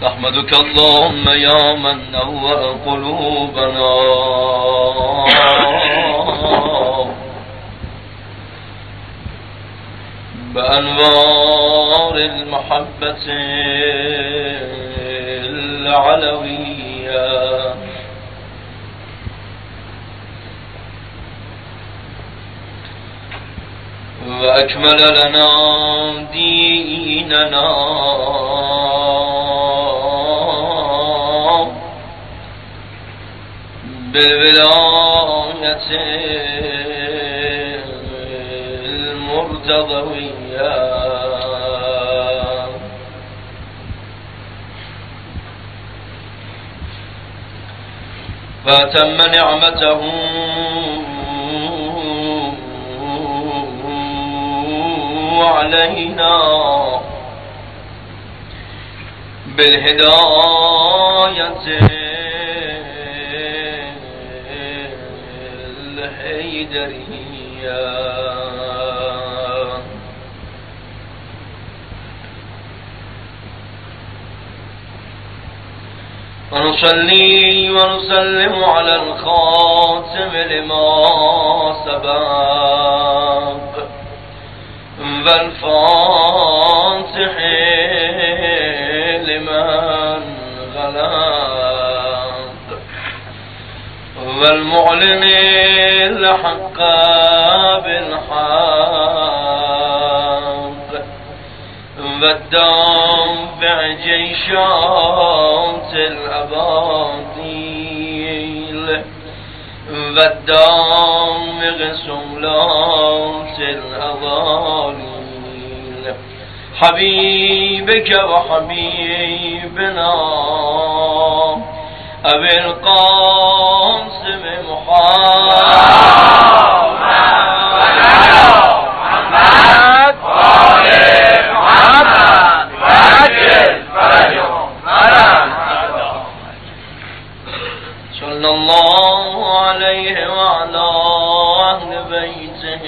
نحمدك اللهم يا من نور قلوبنا بأنوار المحبة العلوية، وأكمل لنا ديننا بالولاية المرتضوية، فأتم نعمته علينا بالهداية الحيدرية، ونصلي ونسلم على الخاتم لما سبق والفاتح لمن غلب، والمعلن الحق بالحق، والدافع جيشات الأباطيل، والدامغ سملات الأضاليل، حبيبك وحبيبنا أبي القاسم محمد صلى الله عليه وعلى أهل بيته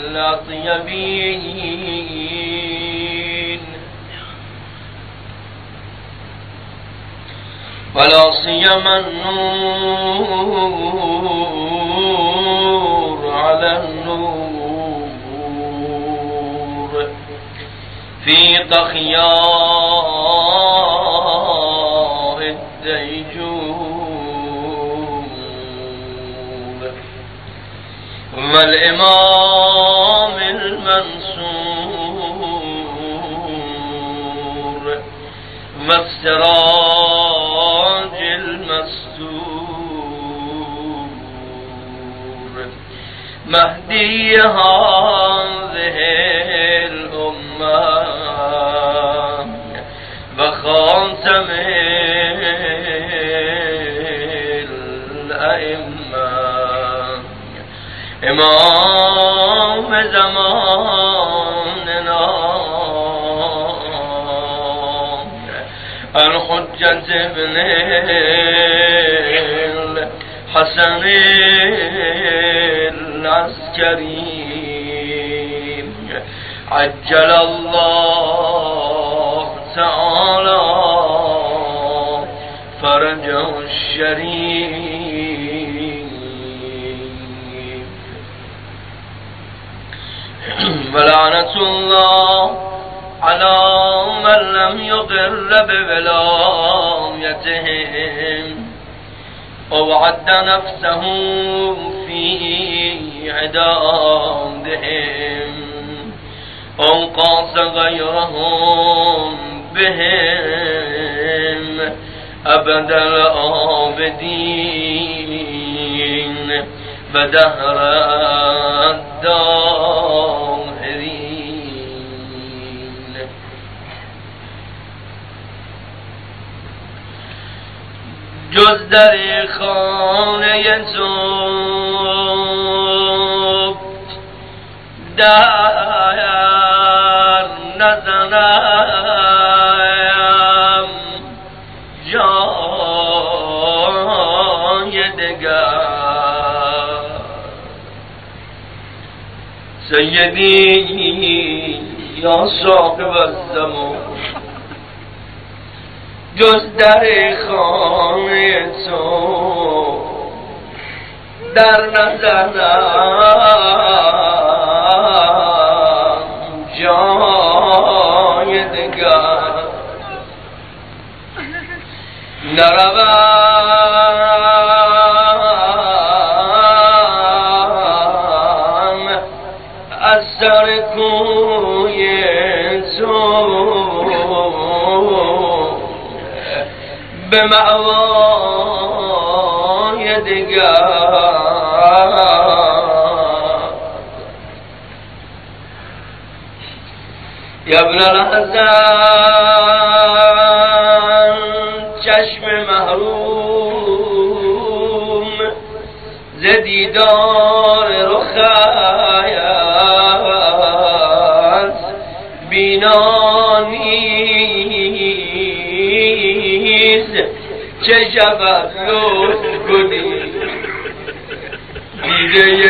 الأطيبين، ولا سيما النور على النور في طخياء الديجور، والإمام المنصور، والسراج المستور، مهدي هذه الأمة وخاتم الأئمة، إمام زماننا الحجة ابن الحسن العسكري، عجل الله تعالى فرجه الشريف، ولعنة الله على من لم يقر بولايتهم ووعد نفسه في عدادهم، أو قاس غيرهم بهم أبد الآبدين ودهر الداهرين. جز در خانه زود در نزنم جای دگر، سیدی یا صاحب الزمان جز در خانه تو در نزنم جای دگر نروم از سر کوی تو به مأوای دگر یا ابن الحسن چشم محروم ز دیدار رخت بینا نیست چه شود لطف کنی دیده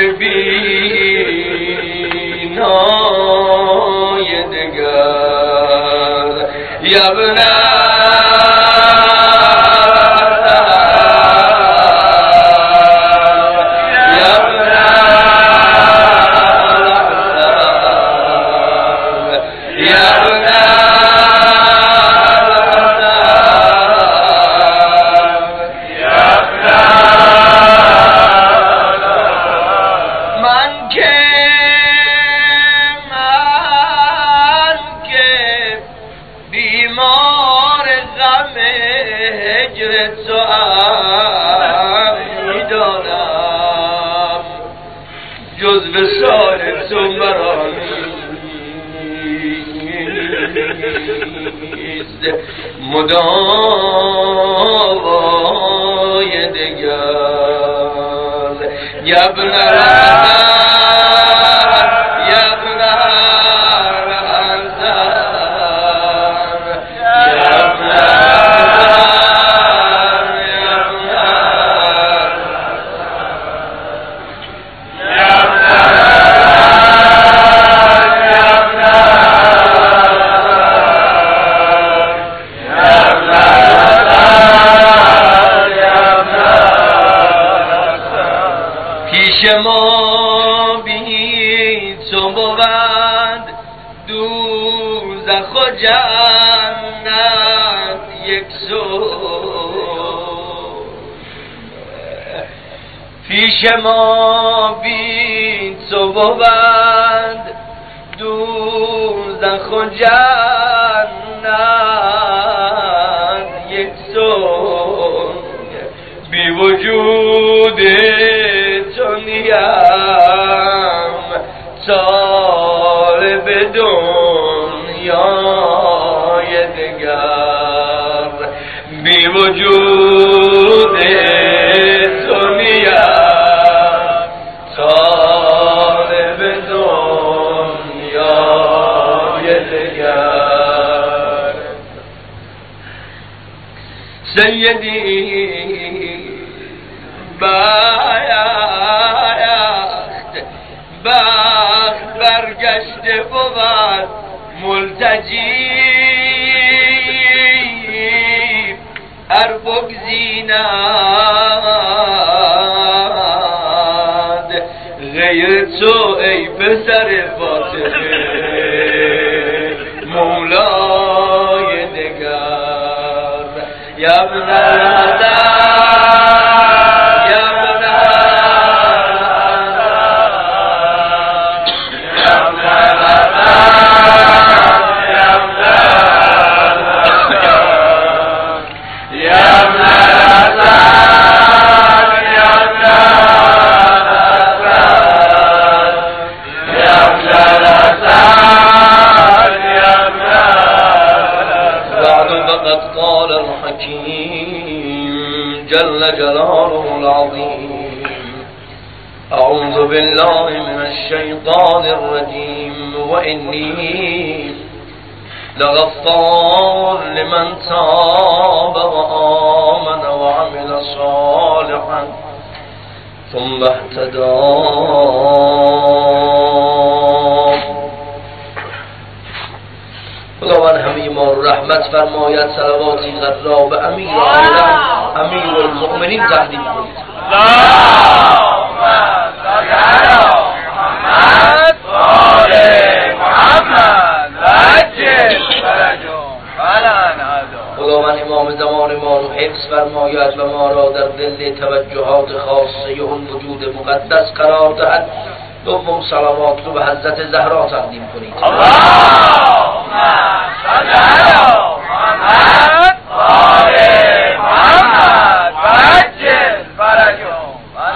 بینای دگر یا ابن مداوای دگر یا ابن ما بی تو بود دوزخ و جنت یک سو پیش ما بی تو بود دوزخ و جنت یک سو بی وجود دنیام طالب دنیای دگر بی وجود دنیام طالب دنیای دگر سیدی بخت برگشته بود ملتجی هر بگزیند غیر تو ای پسر فاطمه مولای دگر یا ابن جل جلاله العظيم أعوذ بالله من الشيطان الرجيم وإني لغفار لمن تاب وآمن وعمل صالحا ثم اهتدى خداوند همه ما مار رحمت فرماید صلواتی غرا به امیر عالم امیر المؤمنین تقدیم کنید. اللهم صل علی محمد و آل محمد وعجل فرجهم ولا خداوند امام زمان ما رو حفظ فرماید و ما را در دل توجهات خاصه اون وجود مقدس قرار دهد. دوم صلوات رو به حضرت زهرا تقدیم کنید. اللهم صل علی محمد و آل محمد وعجل فرجهم.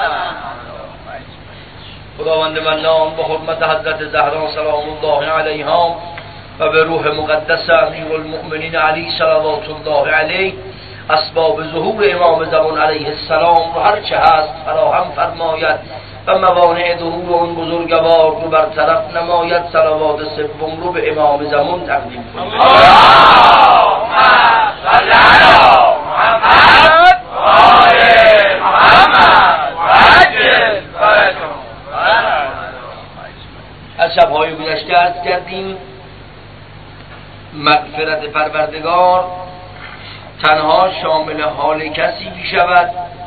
خداوند منان به حرمت حضرت زهرا سلام الله علیها و به روح مقدس امیر المؤمنین علی صلوات الله علیه اسباب ظهور امام زمان علیه السلام رو هر چه هست فراهم فرماید و موانع ظهور اون بزرگوار رو برطرف نماید. صلوات سوم رو به امام زمان تقدیم کنید. اللهم صل علی محمد و آل محمد وعجل فرجهم. از شب‌های گذشته عرض کردیم مغفرت پروردگار تنها شامل حال کسی می شود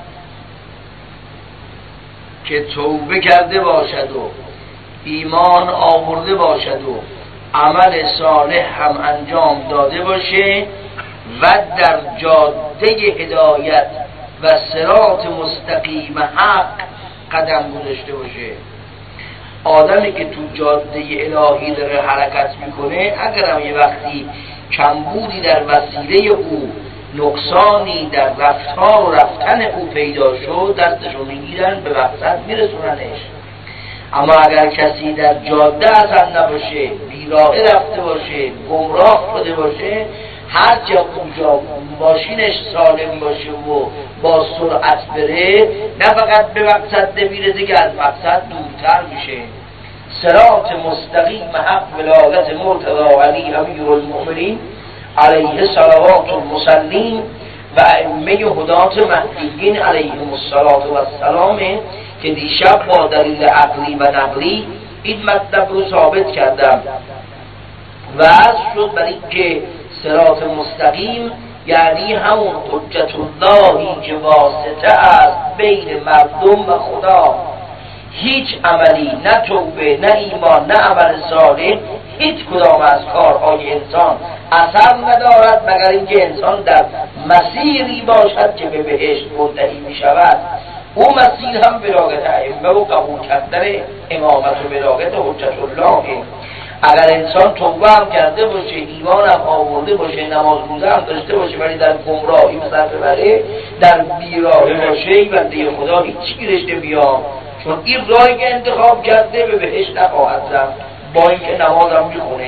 که توبه کرده باشد و ایمان آورده باشد و عمل صالح هم انجام داده باشه و در جاده هدایت و صراط مستقیم حق قدم گذاشته باشه. آدمی که تو جاده الهی داره حرکت میکنه اگر هم یه وقتی کمبودی در وسیله او، نقصانی در رفتار و رفتن او پیدا شد، دستشو میگیرن به مقصد میرسوننش. اما اگر کسی در جاده اصلا نباشه، بیراه رفته باشه، گمراه شده باشه، هر جا اونجا ماشینش سالم باشه و با سرعت بره، نه فقط به مقصد نمیرسه که از مقصد دورتر میشه. صراط مستقیم حق ولایت مرتضی علی امیر المؤمنین علیه صلوات المسلمین و ائمه هدات مهدیین علیهم السلام که دیشب با دلیل عقلی و نقلی این مطلب رو ثابت کردم و از شد برای که صراط مستقیم یعنی همون حجت اللهی که واسطه است بین مردم و خدا. هیچ عملی، نه توبه، نه ایمان، نه عمل صالح، هیچ کدام از کارهای انسان اثر ندارد مگر اینکه انسان در مسیری باشد که به بهشت منتهی می شود. او مسیر هم ولایت ائمه و قبول کردن امامت و ولایت حجت الله. اگر انسان توبه هم کرده باشه، ایمان هم آورده باشه، نماز روزه هم داشته باشه، ولی در گمراهی مثلا ببره، در بیراهی باشه، بنده خدا هیچ گیرش نمیاد، چون این راهی که انتخاب کرده به بهشت نخواهد رفت با اینکه نماز هم میخونه.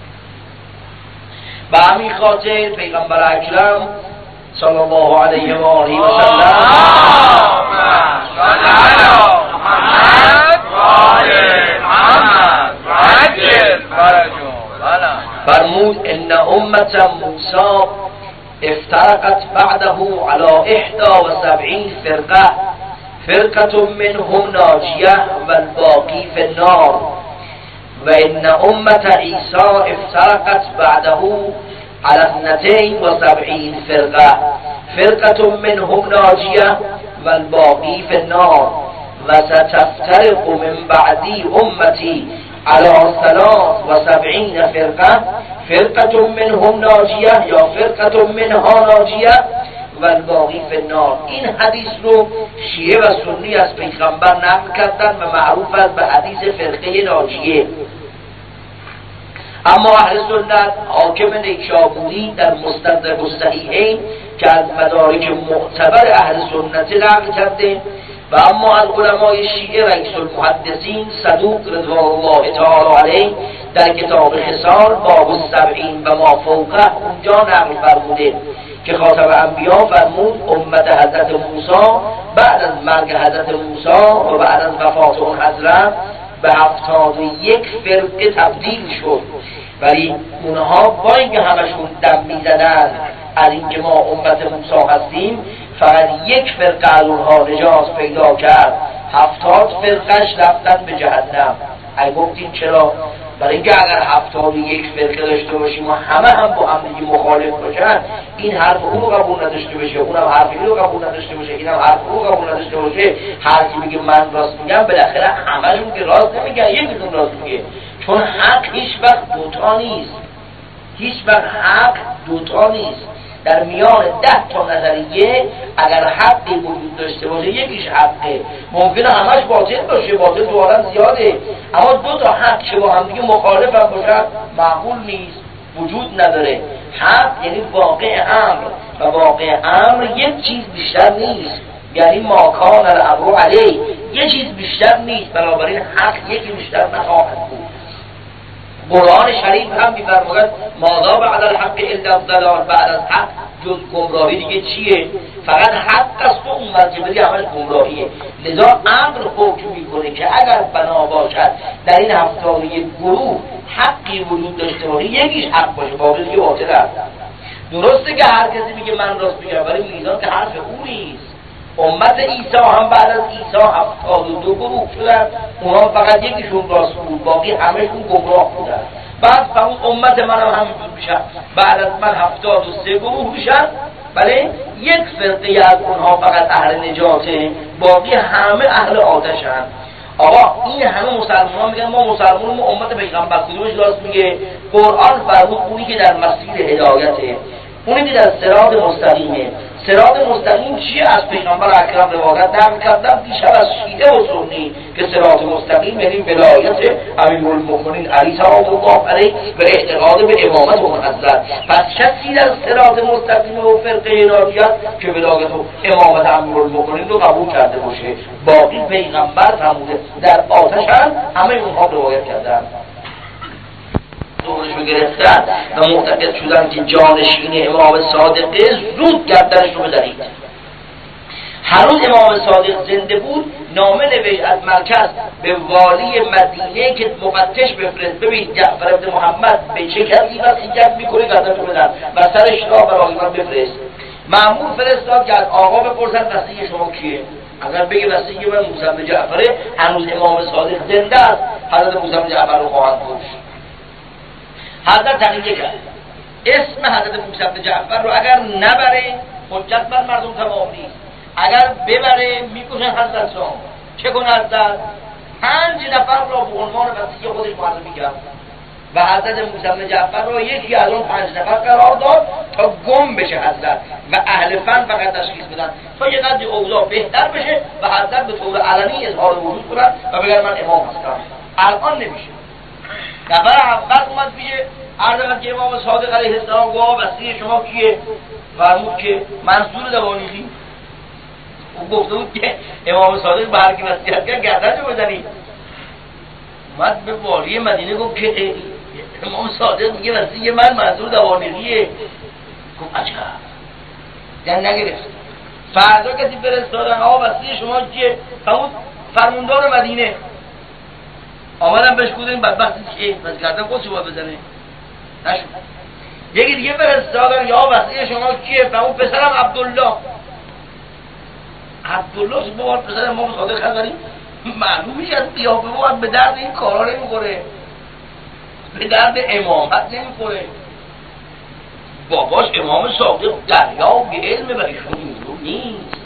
به همین خاطر پیغمبر اکرم صلی الله علیه و آله و سلم فرمود ان امت موسی افترقت بعده على 71 فرقه، فرقه منهم ناجیه و الباقی فی النار. و ان امت عیسی افترقت بعده على 72 فرقه، فرقه منهم ناجیه و الباقی فی النار. و ستفترق من بعدی امتی على 73 فرقه، فرقه منهم ناجیه یا فرقه منها ناجیه و الباقی فی النار. این حدیث رو شیعه و سنی از پیغمبر نقل کردن و معروف است به حدیث فرقه ناجیه. اما اهل سنت حاکم نیشابوری در مستدرک الصحیحین که از مدارک معتبر اهل سنت نقل کرده و اما از علمای شیعه رئیس المحدثین صدوق رضوان الله تعالی علیه در کتاب خصال باب 70 و ما فوقه اونجا نقل فرموده که خاتم انبیا فرمود امت حضرت موسی بعد از مرگ حضرت موسی و بعد از وفات اون حضرت به 71 فرقه تبدیل شد، ولی اونها با اینکه همشون دم میزدن از اینکه ما امت موسی هستیم، فقط یک فرقه از اونها نجات پیدا کرد، 70 فرقش رفتن به جهنم. ای گفتین چرا؟ برای اینکه اگر 71 فرقه داشته باشیم و همه هم با هم دیگه مخالف باشن، این حرف اون رو قبول نداشته باشه، اونم حرف این رو قبول نداشته باشه، اینم حرف اون رو قبول نداشته باشه، هر کی میگه من راست میگم بالاخره همه‌شون که راست نمیگن، یکیشون راست میگه. چون حق هیچ وقت دوتا نیست، هیچ وقت حق دوتا نیست. در میان 10 تا نظریه اگر حقی وجود داشته باشه یکیش حقه، ممکنه همش باطل باشه، باطل تو عالم زیاده، اما 2 تا حق که با هم دیگه مخالف هم باشن معقول نیست، وجود نداره. حق یعنی واقع امر و واقع امر یک چیز بیشتر نیست، یعنی ما کان الامر علیه، یک چیز بیشتر نیست، بنابراین حق یکی بیشتر نخواهد بود. قرآن شریف هم می‌فرماید ماذا بعد الحق الا الضلال، بعد از حق جز گمراهی دیگه چیه؟ فقط حق است و اون مرتبه همش گمراهیه. لذا امر حکم میکنه که اگر بنا باشد در این 71 گروه حقی وجود داشته باشه یکیش حق باشه، باقی دیگه باطل است. درسته که هر کسی میگه من راست میگم، ولی میزان که حرف او نیست. امت عیسی هم بعد از عیسی 72 گروه شدن، اونا فقط یکیشون راست بود، باقی همهشون گمراه بودن. بعد فقط امت من هم همینجور میشن، بعد از من 73 گروه میشن، بله یک فرقه از اونها فقط اهل نجاته، باقی همه اهل آتشن. آقا این همه مسلمان میگن ما مسلمان، ما امت پیغمبر، کدومش راست میگه؟ قرآن فرمود اونی که در مسیر هدایته، اونی که در صراط مستقیمه. صراط مستقیم چیه؟ از پیغمبر اکرم روایت نقل کردن دیشب از شیعه و سنی که صراط مستقیم یعنی ولایت امیرالمؤمنین علی سلام الله علیه و اعتقاد به امامت اون حضرت. پس کسی در صراط مستقیم و فرقه هدایت که ولایت و امامت امیرالمؤمنین رو قبول کرده باشه، باقی پیغمبر فرموده در آتشن، همه اونها روایت کردن. دورشو گرفتن و معتقد شدن که جانشین امام صادقه، زود گردنشو بزنید. هنوز امام صادق زنده بود، نامه نوشت از مرکز به والی مدینه که مفتش بفرست، ببین جعفر ابن محمد به چه کسی وصیت میکنه گردنشو بزن و سرش را برای من بفرست. مأمور فرستاد که از آقا بپرسن وصی شما کیه. اگر بگه وصی من موسی بن جعفره، هنوز امام صادق زنده است، حضرت موسی بن جعفر رو خواهند کشت. حضرت تقیه کرد اسم حضرت موسی بن جعفر رو اگر نبره حجت بر مردم تمام نیست، اگر ببره میکشن حضرت را. چه کنه حضرت؟ 5 نفر را به عنوان وصی خودش معرفی کرد و حضرت موسی بن جعفر را یکی از اون 5 نفر قرار داد تا گم بشه حضرت و اهل فن فقط تشخیص بدن تا یه قدر اوضاع بهتر بشه و حضرت به طور علنی اظهار وجود کنن و بگن من امام هستم. الان نمیشه. نفر اول اومد میگه عرض که امام صادق علیه السلام گفت وصی شما کیه؟ فرمود که منصور دوانیخی. او گفته بود که امام صادق به هر کی وصیت کرد گردنشو بزنید. اومد به والی مدینه گفت که امام صادق میگه وصی من منصور دوانیخیه. گفت عجب، جن نگرفت. فردا کسی فرستادن آقا وصی شما کیه؟ فرمود فرماندار مدینه. آمدم بهش گفتم بدبختی که بس کردن خودشو باید بزنه، نشد. یکی دیگه فرستادن یا وصی شما کیه؟ فرمود پسرم عبدالله. عبدالله با پسر امام صادق خبری معلوم میشه از قیافه بود به درد این کارا نمیخوره، به درد امامت نمیخوره. باباش امام صادق دریا به علم ولیشون اینجور نیست.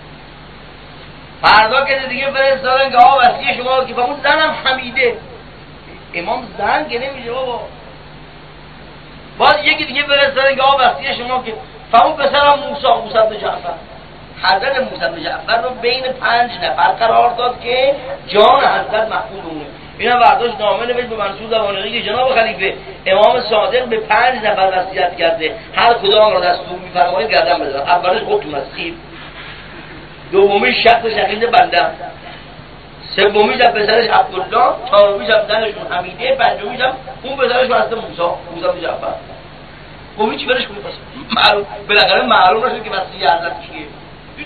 فردا که دیگه فرستادن که آقا وصی شما که فرمود زنم حمیده. امام زن که نمیشه بابا. باز یکی دیگه فرستادن که آقا وصی شما که فرمود پسرم موسی بن جعفر. حضرت موسی بن جعفر رو بین 5 نفر قرار داد که جان حضرت محفوظ اونه. اینا برداشت نامه نوشت به منصور دوانیخی که جناب خلیفه امام صادق به 5 نفر وصیت کرده، هر کدام را دستور می‌فرمایید گردن بزنن. اولش خودتون مسخیر، دومیش شخص شهید بنده، سومیش هم پسرش عبدالله، چهارمیش هم زنشون حمیده، پنجمیش هم اون پسرش واسه موسی بن جعفر. خب هیچ برش کنید معلوم بالاخره معلوم نشد که وصی حضرت کیه. هیچ.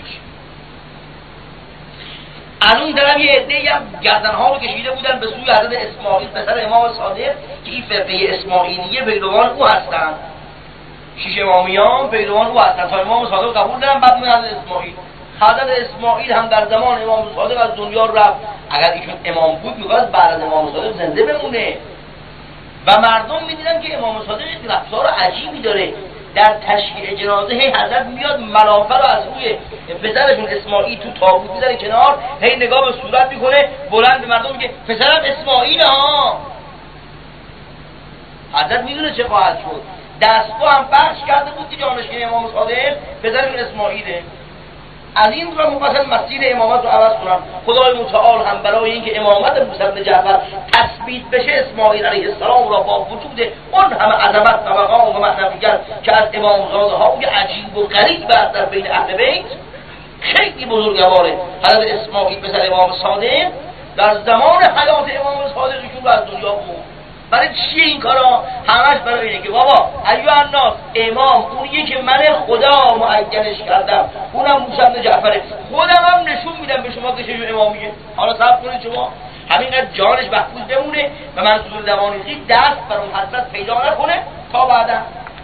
از اون طرف یه عده‌ای هم گردن‌ها رو کشیده بودن به سوی حضرت اسماعیل پسر امام صادق که این فرقه اسماعیلیه پیروان او هستن. 6 امامیان پیروان او هستن تا امام صادق قبول دارن، بعد میاد حضرت اسماعیل. حضرت اسماعیل هم در زمان امام صادق از دنیا رفت. اگر ایشون امام بود می‌خواست بعد از امام صادق زنده بمونه. و مردم میدیدن که امام صادق رفتار عجیبی داره. در تشییع جنازه هی حضرت میاد ملافه رو از روی پسرشون اسماعیل تو تابوت میذاره کنار، هی نگاه به صورت میکنه، بلند به مردم میگه پسرم اسماعیل ها. حضرت میدونه چه خواهد شد. دستگاه هم پخش کرده بود که جانشین امام صادق پسرشون اسماعیله. از این را مفصل مسیر امامت رو عوض کنم. خدای متعال هم برای اینکه امامت موسی بن جعفر تثبیت بشه اسماعیل علیه السلام را با وجود اون همه عظمت و مقام و معنویت که از امامزاده های عجیب و غریب است در بین اهل بیت خیلی بزرگواره، حضرت اسماعیل پسر امام صادق در زمان حیات امام صادقشون رو از دنیا برد. برای چیه این کارا؟ همش برای اینه که بابا ایها الناس، امام اونیه که من خدا معینش کردم، اونم موسی بن جعفره، خودم هم نشون میدم به شما که چه امامیه. حالا صبر کنید شما همینقدر جانش محفوظ بمونه و منصور دوانیقی دست بر اون حضرت پیدا نکنه تا بعدا.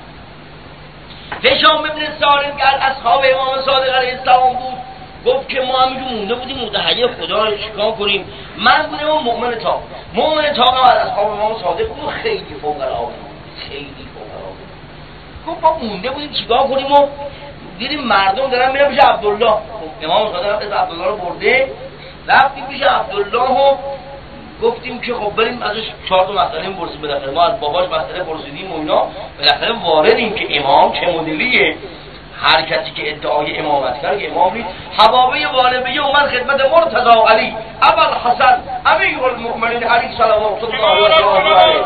هشام بن سالم که از اصحاب امام صادق علیه السلام بود، گفت که ما همینجور مونده بودیم متحیر خدا رو چیکار کنیم. من بودم اون مؤمن تاق هم از اصحاب امام صادق بود، خیلی فوق العاده، خیلی فوق العاده. گفت ما مونده بودیم چیکار کنیم و دیدیم مردم دارن میرن پیش عبدالله. امام صادق از عبدالله رو برده، رفتیم پیش عبدالله و گفتیم که خب بریم ازش 4 تا مسئله می‌پرسیم. بالاخره ما از باباش مسئله پرسیدیم و اینا، بالاخره واردیم که امام چه مدلیه. هر کسی که ادعای امامت کرد که امام نیست. حبابه والبیه اومد خدمت مرتضی علی ابوالحسن امیر المؤمنین علی صلوات الله علیه.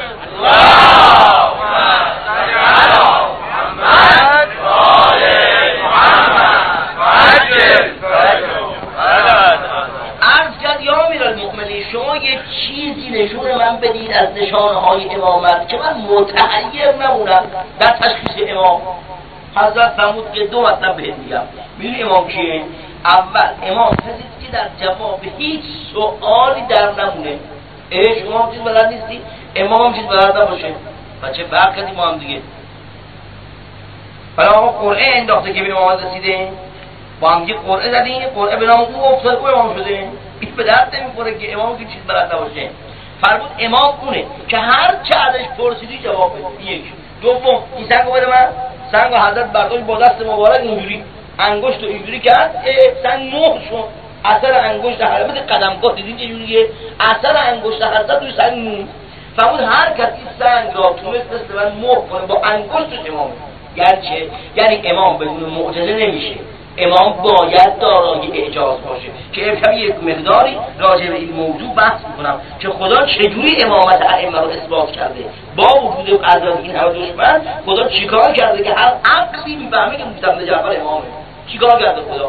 شما یه چیزی نشون من بدید از نشانه‌های امامت که من متحیر نمونم در تشخیص امام. حضرت فرمود که 2 مطلب بهت میگم. میدونی امام کیه؟ اول امام کسی که در جواب هیچ سوالی در نمونه. شما چیز بلد نیستی، امام هم چیز بلد نباشه، بچه فرق کردیم ما هم دیگه. برای آقا قرعه انداخته که به امامت رسیده، با هم دیگه قرعه زدیم، قرعه به نام او افتاد او امام شده. این به درد نمیخوره که امام که چیز بلد نباشه. فرمود امام اونه که هر چه ازش پرسیدی جواب بده. یک. دوم این سنگو بده من. سنگو حضرت برداشت با دست مبارک اینجوری انگشت رو اینجوری کرد، سنگ مهر شد. اثر انگشت حضرت قدمگاه دیدین چه جوریه؟ اثر انگشت حضرت روی سنگ موند. فرمود هر کسی سنگ را تونست مثل من مهر کنه با انگشتش امام. یعنی چه؟ یعنی امام بدون معجزه نمیشه. امام باید دارای اعجاز باشه که امشب یک مقداری راجع به این موضوع بحث میکنم که خدا چجوری امامت ائمه رو اثبات کرده. با وجود عدد این همه دشمن خدا چیکار کرده که هر عقلی میفهمه که موسی بن جعفر امامه. چیکار کرده خدا؟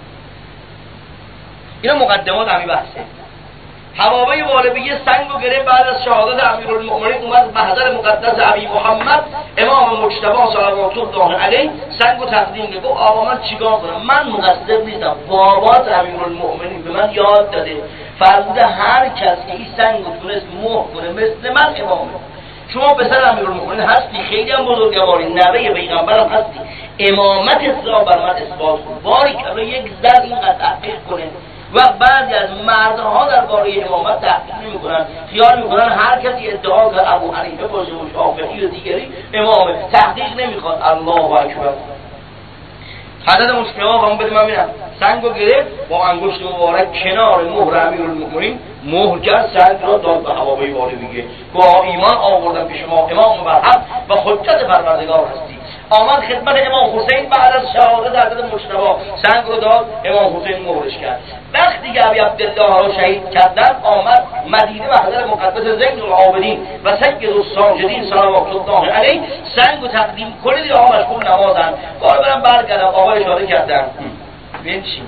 اینا مقدمات همین بحثه. حبابه والبیه سنگ رو گرفت، بعد از شهادت امیرالمؤمنین اومد محضر مقدس ابی محمد امام مجتبی صلوات الله علیه سنگ رو تقدیم کرد. گفت آقا من چیکار کنم؟ من مقصر نیستم، بابات امیرالمؤمنین به من یاد داده، فرموده هر کس که این سنگ رو تونست مهر کنه مثل من امامه. شما پسر امیرالمؤمنین هستی، خیلی هم بزرگواری، نوه پیغمبرم هستی، امامت را بر من اثبات کن. باری که یک زن اینقدر تحقیق کنه و بعضی از مردها درباره امامت تحقیق نمی‌کنن، خیال می‌کنن هر کسی ادعا کرد ابو حنیفه باشه و شافعی و دیگری امامه، تحقیق نمی‌خواد. الله اکبر. حضرت مشکل هم بده من ببینم. سنگو گرفت با انگشت مبارک کنار مهر امیرالمؤمنین مهر کرد، سنگ را داد به حبابه والبیه. با ایمان آوردم که شما امام برحق و حجت پروردگار هستی. آمد خدمت امام حسین بعد از شهادت حضرت مجتبی سنگ رو داد، امام حسین مهرش کرد. وقتی که ابی عبدالله رو شهید کردن آمد مدینه و حضرت مقدس زین العابدین و سید الساجدین صلوات الله علیه سنگ رو تقدیم کنید. آقا مشغول نمازن، بار برم برگردم. آقا اشاره کردن بنشین.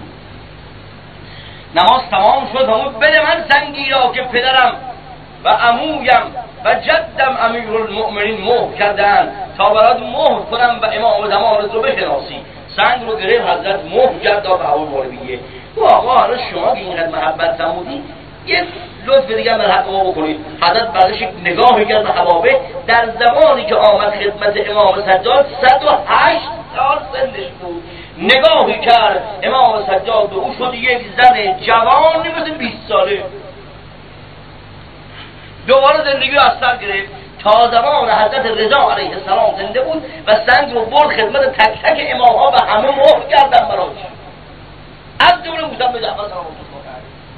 نماز تمام شد، همون بده من سنگی را که پدرم و عمویم و جدم امیرالمؤمنین مهر کردن تا برات مهر کنم و امام زمان رو بشناسی. سنگ رو گرفت حضرت مهر کرد به حبابه والبیه. آقا حالا شما که اینقدر محبت نمودی یه لطف دیگه در حق ما بکنید. حضرت بعدش نگاهی کرد به حبابه در زمانی که آمد خدمت امام سجاد 108 سال سنش بود. نگاهی کرد امام سجاد به او شد یک زن جوانی مثل 20 ساله. دوباره زندگی رو از سر گرفت. تا زمان حضرت رضا علیه السلام زنده بود و سنگ رو برد خدمت تک تک امام ها و همه مهر کردن براش، از جمله موسی بن جعفر سلام الله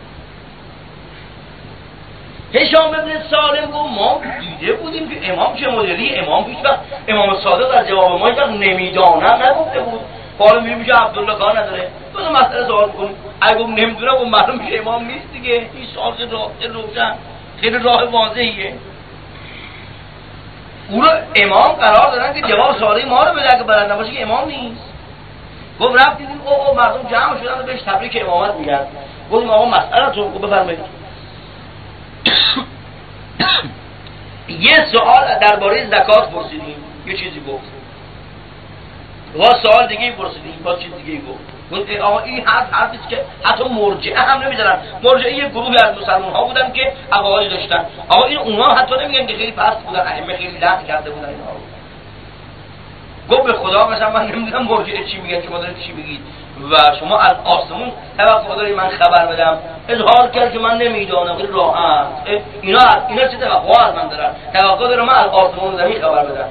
علیه. هشام بن سالم گفت ما دیده بودیم که امام چه مدلی، امام هیچ وقت، امام صادق در جواب ما هیچ وقت نمیدانم نگفته بود. حالا میگه عبدالله کار نداره، تو مسئله سوال کنیم، اگه گفت نمیدونم اون معلوم میشه امام نیست دیگه. این سوال روشن خیلی راه واضحیه. او رو امام قرار دادن که جواب سوال ما رو بده، اگه بلد نباشه که امام نیست. گفت رفت دیدیم او مردم جمع شدن و بهش تبریک امامت میگن. گفتیم آقا مسئله‌تون رو بفرمایید. یه سوال درباره زکات پرسیدیم، یه چیزی گفت. و سوال دیگه پرسیدیم، با چیز دیگه گفت آقا این حرفی که حتی مرجعه هم نمی‌ذارن. مرجعه یه گروهی از مسلمان‌ها بودن که عقاید داشتن. آقا این اونها حتی نمیگن که خیلی پست بودن، ائمه خیلی لعنت کرده بودن اینها. گفت به خدا مثلا من نمیدونم مرجعه چی میگن، شما دارید چی میگید و شما از آسمون توقع دارید من خبر بدم. اظهار کرد که من نمیدونم، خیلی راحت. اینا چه توقع از من دارن؟ توقع دارم من از آسمون زمین خبر بدم.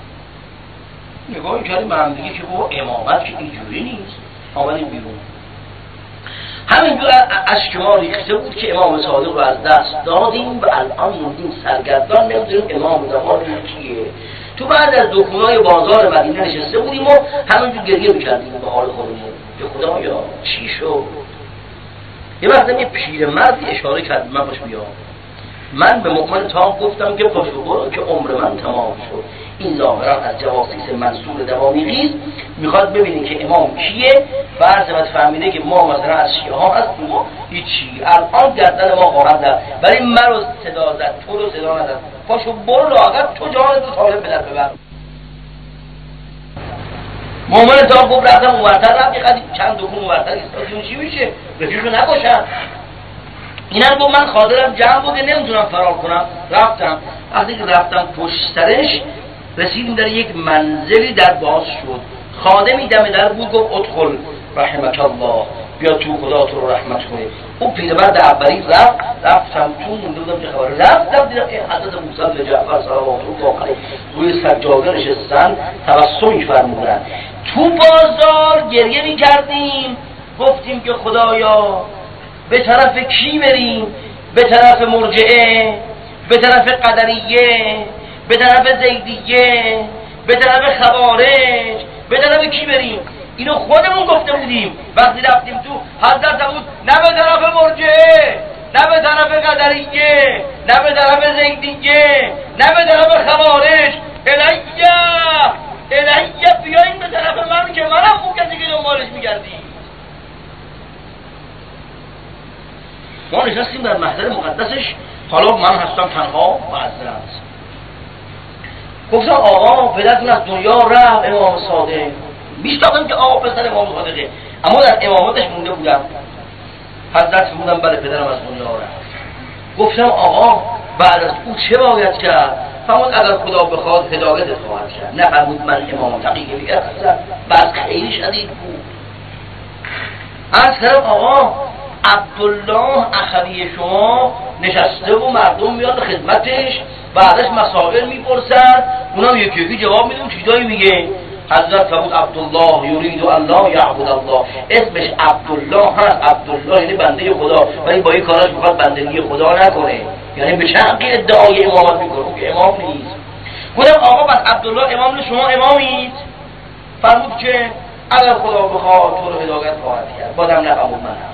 نگاه کردیم به هم دیگه که بابا امامت که اینجوری نیست. آمدیم بیرون. همینجور اشکما ریخته بود که امام صادق رو از دست دادیم و الان موندیم سرگردان، نمیدونیم امام زمان کیه. تو بعد از دکونای بازار مدینه نشسته بودیم و همینجور گریه میکردیم به حال خودمون که خدایا چی شد. یه وقت یه پیرمردی اشاره کرد من باش بیام. من به مؤمن تام گفتم که پاشو برو که عمر من تمام شد. این ظاهرا از جواسیس منصور دوامیقی است، میخواد ببینی که امام کیه. فرض فهمیده که ما مثلا از شیعه ها هستیم و هیچی، الان گردن ما خواهد زد، ولی من رو صدا زد، تو رو صدا نزد. پاشو برو لااقل تو جان تو طالب به در ببر. مؤمن تام گفت رفتم اونورتر، رفت یه قدیم چند دکون اونورتر ایستاد، چی میشه رفیقشو نکشن. اینم گفت من خاطرم جمع بوده نمیتونم فرار کنم. رفتم، وقتی که رفتم پشت سرش رسیدیم در یک منزلی در باز شد. خادمی دم در بود گفت ادخل رحمک الله، بیا تو خدا تو رو رحمت کنه. اون پیرمرد اولی رفتم تو مونده بودم چه خبره. رفتم دیدم این حضرت موسی بن جعفر صلوات الله علیه روی سجاده نشستن تبسم می‌فرمودن. تو بازار گریه می‌کردیم، گفتیم که خدایا به طرف کی بریم؟ به طرف مرجعه، به طرف قدریه، به طرف زیدیه، به طرف خوارج، به طرف کی بریم؟ اینو خودمون گفته بودیم. وقتی رفتیم تو حضرت بود نه به طرف مرجعه، نه به طرف قدریه، نه به طرف زیدیه، نه به طرف خوارج. الیه بیاین به طرف من که منم خوب کسی که دنبالش میگردیم. ما نشستیم در محضر مقدسش. حالا من هستم تنها و عزیز. گفتم آقا پدرتون از دنیا رفت امام صادق. میشتاقم که آقا پسر امام صادقه، اما در امامتش مونده بودم. حضرت بودم بله پدرم از دنیا رفت. گفتم آقا بعد از او چه باید کرد؟ فرمود اگر خدا بخواد هدایتت خواهد کرد. نه فرمود من امام تقیه بگرد بس خیلی شدید بود. از کردم آقا عبدالله اخوی شما نشسته و مردم میاد خدمتش، بعدش مسائل میپرسن، اونم یکی یکی جواب میدون چیزایی میگه. حضرت فرمود عبدالله یرید الله یعبد الله. اسمش عبدالله هست، عبدالله یعنی بنده خدا، ولی با این کاراش میخواد بندگی خدا نکنه، یعنی به چندی ادعای امامت میکنه که امام نیست. گفتم آقا بس عبدالله امام شما امامید؟ فرمود که اگر خدا بخواد تو رو هدایت خواهد کرد. بازم نفهمود منم.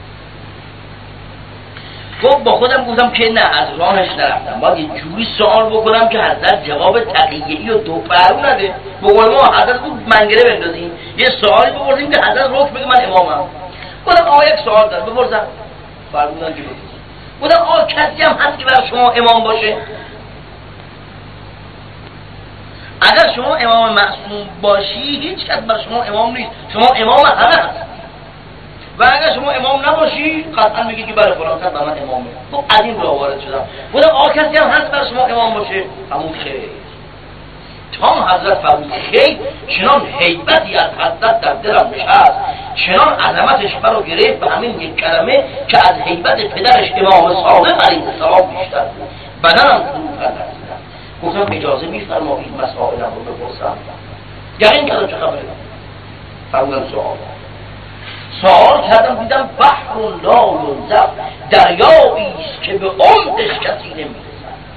گفت با خودم گفتم که نه از راهش نرفتم، باید یه جوری سوال بکنم که حضرت جواب تقیه‌ای و دو پهلو نده. بقول ما حضرت بود منگره بندازیم، یه سوالی بپرسیم که حضرت رک بگه من امامم. گفتم آقا یک سوال دارم بپرسم. فرمودن که بپرس. گفتم آقا کسی هم هست که برای شما امام باشه؟ اگر شما امام معصوم باشی هیچ کس برای شما امام نیست، شما امام همه هست. و اگر شما امام نباشی قطعا میگی که برای فلان کس من امامه. خب از این راه وارد شدم. بودم آقا کسی هم هست برای شما امام باشه؟ همون خیر. تام حضرت فرمود خیر چنان هیبتی از حضرت در دلم نشست، چنان عظمتش برو گرفت به همین یک کلمه که از هیبت پدرش امام صادق علیه السلام بیشتر بود. بدنم فرو کرد. گفتم اجازه میفرمایید مسائلم رو بپرسم؟ یقین کردم چه خبره. فرمودم سوال کردم دیدم بحر لا ینزف، دریایی است که به عمقش کسی نمیرسد.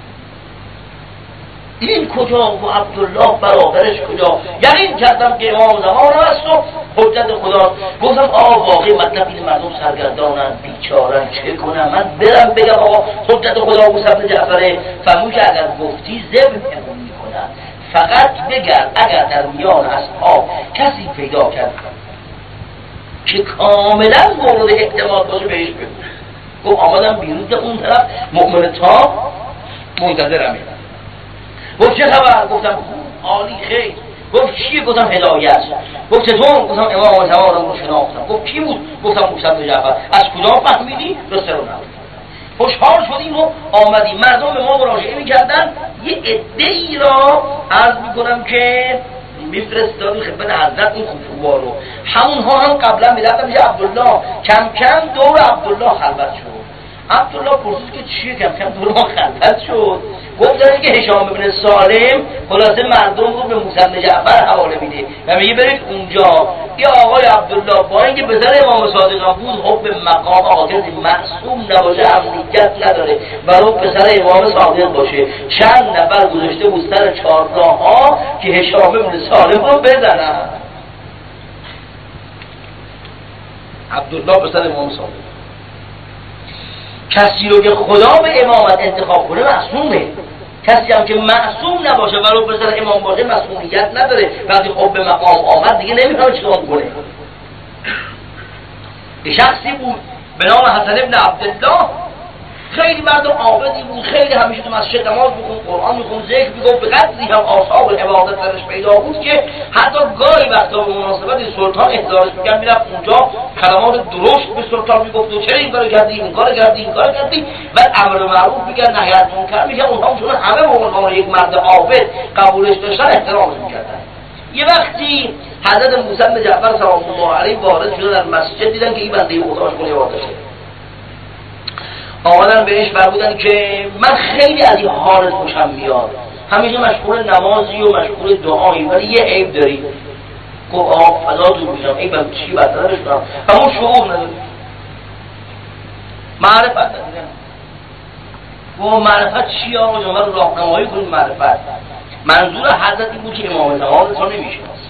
این کجا و عبدالله برادرش کجا؟ یقین کردم که امام زمان است و حجت خدا. گفتم واقعی مطلب این مردم سرگردانند، بیچارن، چه کنم؟ من برم بگم آقا حجت خدا ابو بن جعفر. فرمود که اگر گفتی ذبح میکنن، فقط بگر اگر در میان اصحاب کسی پیدا کرد که کاملا مورد اعتماد باشه بهش بگو. گفت آمدم بیرون که اون طرف مؤمن تا منتظرمه. گفت چه خبر؟ گفتم عالی خیر. گفت چیه؟ گفتم هدایت. گفت چطور؟ گفتم امام زمان رو شناختم. گفت کی بود؟ گفتم موسی بن جعفر. از کجا فهمیدی؟ رسول الله. خوشحال شدیم و آمدیم. مردم به ما مراجعه می‌کردن. یه عده‌ای را عرض می‌کنم که میفرستادی خدمت حضرت این خطوبا رو. همونها هم قبلا می‌رفتن میگه عبدالله. کم کم دور عبدالله خلوت شد. عبدالله پرسید که چیه کم کم دور ما خلوت شد؟ گفتن که هشام بن سالم خلاصه مردم رو به موسی بن جعفر حواله میده و میگه برید اونجا. یه آقای عبدالله با اینکه پسر امام صادق بود، حب مقام آقای معصوم نباشه، امنیت نداره، برای پسر امام صادق باشه، چند نفر گذاشته بود سر چهارراه ها که هشام بن سالم رو بزنن. عبدالله پسر امام صادق. کسی رو که خدا به امامت انتخاب کنه معصومه. کسی هم که معصوم نباشه ولو پسر امام باشه مسئولیت نداره. وقتی خب به مقام آمد دیگه نمیتونه چیکار کنه. یه شخصی بود به نام حسن ابن عبدالله، خیلی مرد عابدی بود، خیلی همیشه تو مسجد نماز میخوند، قرآن میخوند، ذکر میگفت، به قدری هم آثار عبادت درش پیدا بود که حتی گاهی وقتا به مناسبت سلطان احضارش میکرد، میرفت اونجا کلمات درشت به سلطان میگفت و چرا این کارو کردی، این کارو کردی، این کارو کردی، بعد امر معروف میکرد، نهی از منکر میکرد. اونها چون همه به عنوان یک مرد عابد قبولش داشتن، احترامش میکردن. یه وقتی حضرت موسی بن جعفر سلام الله علیه وارد شدن در مسجد، دیدن که این بنده خدا مشغول عبادته. آمدن بهش فرمودن که من خیلی از این حالت خوشم میاد، همیشه مشغول نمازی و مشغول دعایی، ولی یه عیب داری. گفت فضاتون میشم، عیبم چی بدترش کنم؟ همون شعور نداری، معرفت نداری. گفت معرفت چی آقا جان؟ من رو راهنمایی کنید معرفت. منظور حضرت این بود که امام زمان تو نمیشناسی.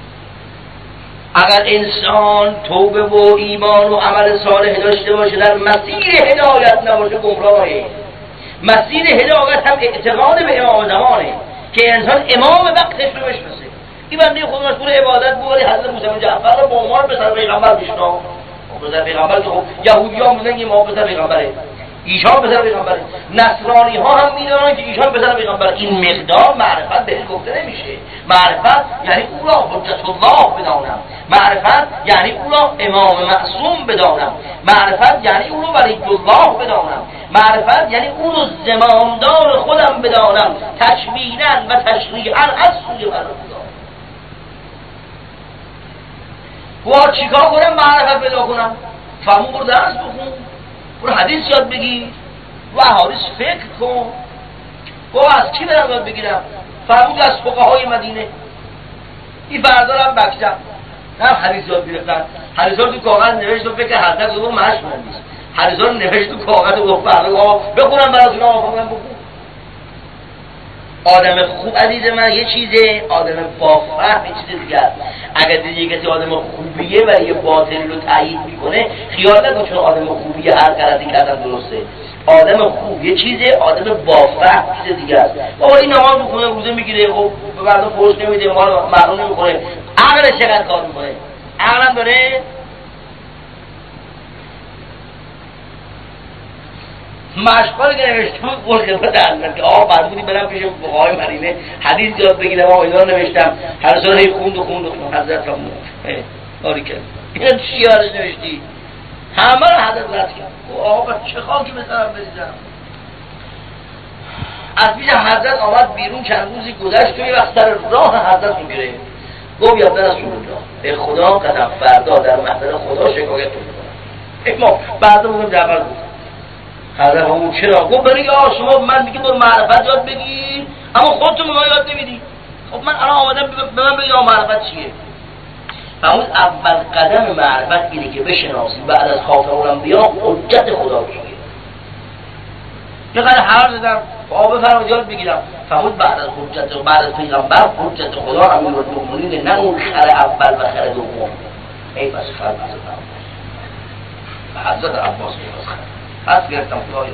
اگر انسان توبه و ایمان و عمل صالح داشته باشه، در مسیر هدایت نباشه، گمراهه. مسیر هدایت هم اعتقاد به امام زمانه که انسان امام وقتش رو بشناسه. این بنده خود مشغول عبادت بود، حضرت موسی بن جعفر رو به عنوان پسر پیغمبر میشناخت. پسر پیغمبر تو یهودی‌ها میگن امام پسر پیغمبره، ایشان پسر پیغمبره. نصرانی ها هم میدونن که ایشان پسر پیغمبر. این مقدار معرفت بهش گفته نمیشه. معرفت یعنی او را حجت الله بدانم، معرفت یعنی او را امام معصوم بدانم، معرفت یعنی او را ولی الله بدانم، معرفت یعنی او را زمامدار خودم بدانم، تشبیهاً و تشریعاً از سوی پروردگار. و چیکار کنم معرفت پیدا کنم؟ فهمون برو درس بخون، برو حدیث یاد بگیر، و احادیث فکر کن. و از کی برم یاد بگیرم؟ فرمود از فقهای مدینه. این بردارم بکشم، نه حدیث یاد گرفتن. حدیث رو تو کاغذ نوشت و فکر حضرت رو محش نیست. حدیث رو نوشت تو کاغذ و فردا بخونم براتون آفاقم بخون. آدم خوب عزیز من یه چیزه، آدم با فهم یه چیز دیگه است. اگر دیدی کسی آدم خوبیه و یه باطل رو تایید میکنه، خیال نکن چون آدم خوبیه هر غلطی کردن درسته. آدم خوب یه چیزه، آدم با فهم چیز دیگه است. بابا این نماز میخونه، روزه میگیره، خب به مردم فروش نمیده، مال مردم نمیخوره، عقلش چقدر کار میکنه؟ عقلم داره؟ مشغول که نوشتم بود خدمت حضرت که فرمودی برم پیش فقهای مدینه حدیث یاد بگیرم. اینا نوشتم، هر سال هی خوند حضرت فرمود آری کرد. این چی یادش نوشتی؟ همه رو حضرت رد کرد. آقا چه خاکی به سرم بریزم؟ از پیش حضرت آمد بیرون، چند روزی گذشت و یه وقت سر راه حضرت میگیره. گفت یا رسول الله، به خدا قدم فردا در محضر خدا شکایت میکنم. ما بعدا بودم جعفر بود. حضرت همون چرا؟ گفت برای شما من میگه برو معرفت یاد بگیر، اما خودتون به ما یاد نمیدی. خب من الان آمدم به من بگم معرفت چیه. اون اول قدم معرفت اینه که بشناسی بعد از خاتم الانبیا حجت خدا کیه. یه قدر حرف زدم بابا بفرمایید یاد بگیرم. فهمید بعد از حجت و بعد از پیغمبر حجت خدا امیرالمومنین، نه اون خر اول و خر دوم. ای بس خر بزدم حضرت عباس پس گرفتم خدایا.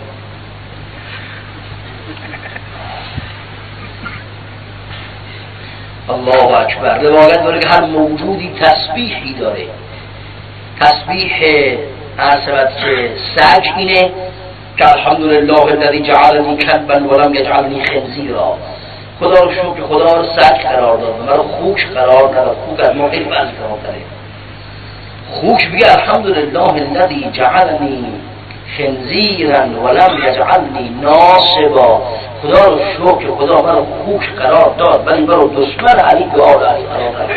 الله اکبر. روایت داره که هر موجودی تسبیحی داره. تسبیح عرصبت که سج اینه که الحمدلله الذی جعلنی کلبا ولم یجعلنی خنزیرا. خدا رو شکر که خدا رو سج قرار داد، مرا خوک قرار نداد. خوک از ما خیلی فرض فراتره. خوک بگه الحمدلله الذی جعلنی خنزیرا ولم یجعلنی ناصبا. خدا رو شکر که خدا مرا خوک قرار داد ولی مرا دشمن علی به آل علی قرار داد.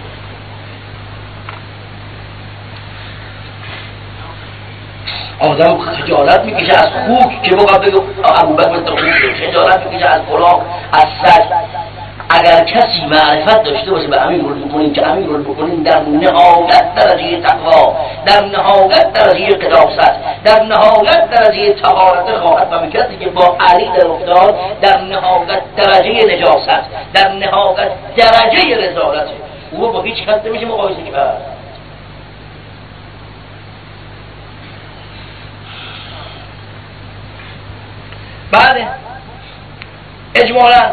آدم خجالت میکشه از خوک که بگه بگه ابوبکر مثل خوک شد. خجالت میکشه از فلان، از سج. اگر کسی معرفت داشته باشه به امیرالمومنین که امیرالمومنین در نهایت درجه تقوا، در نهایت درجه قداست، در نهایت درجه طهارت خواهد و کسی که با علی در افتاد در نهایت درجه نجاست، در نهایت درجه رسالت، او با هیچ کس نمیشه مقایسه کرد. بعد اجمالا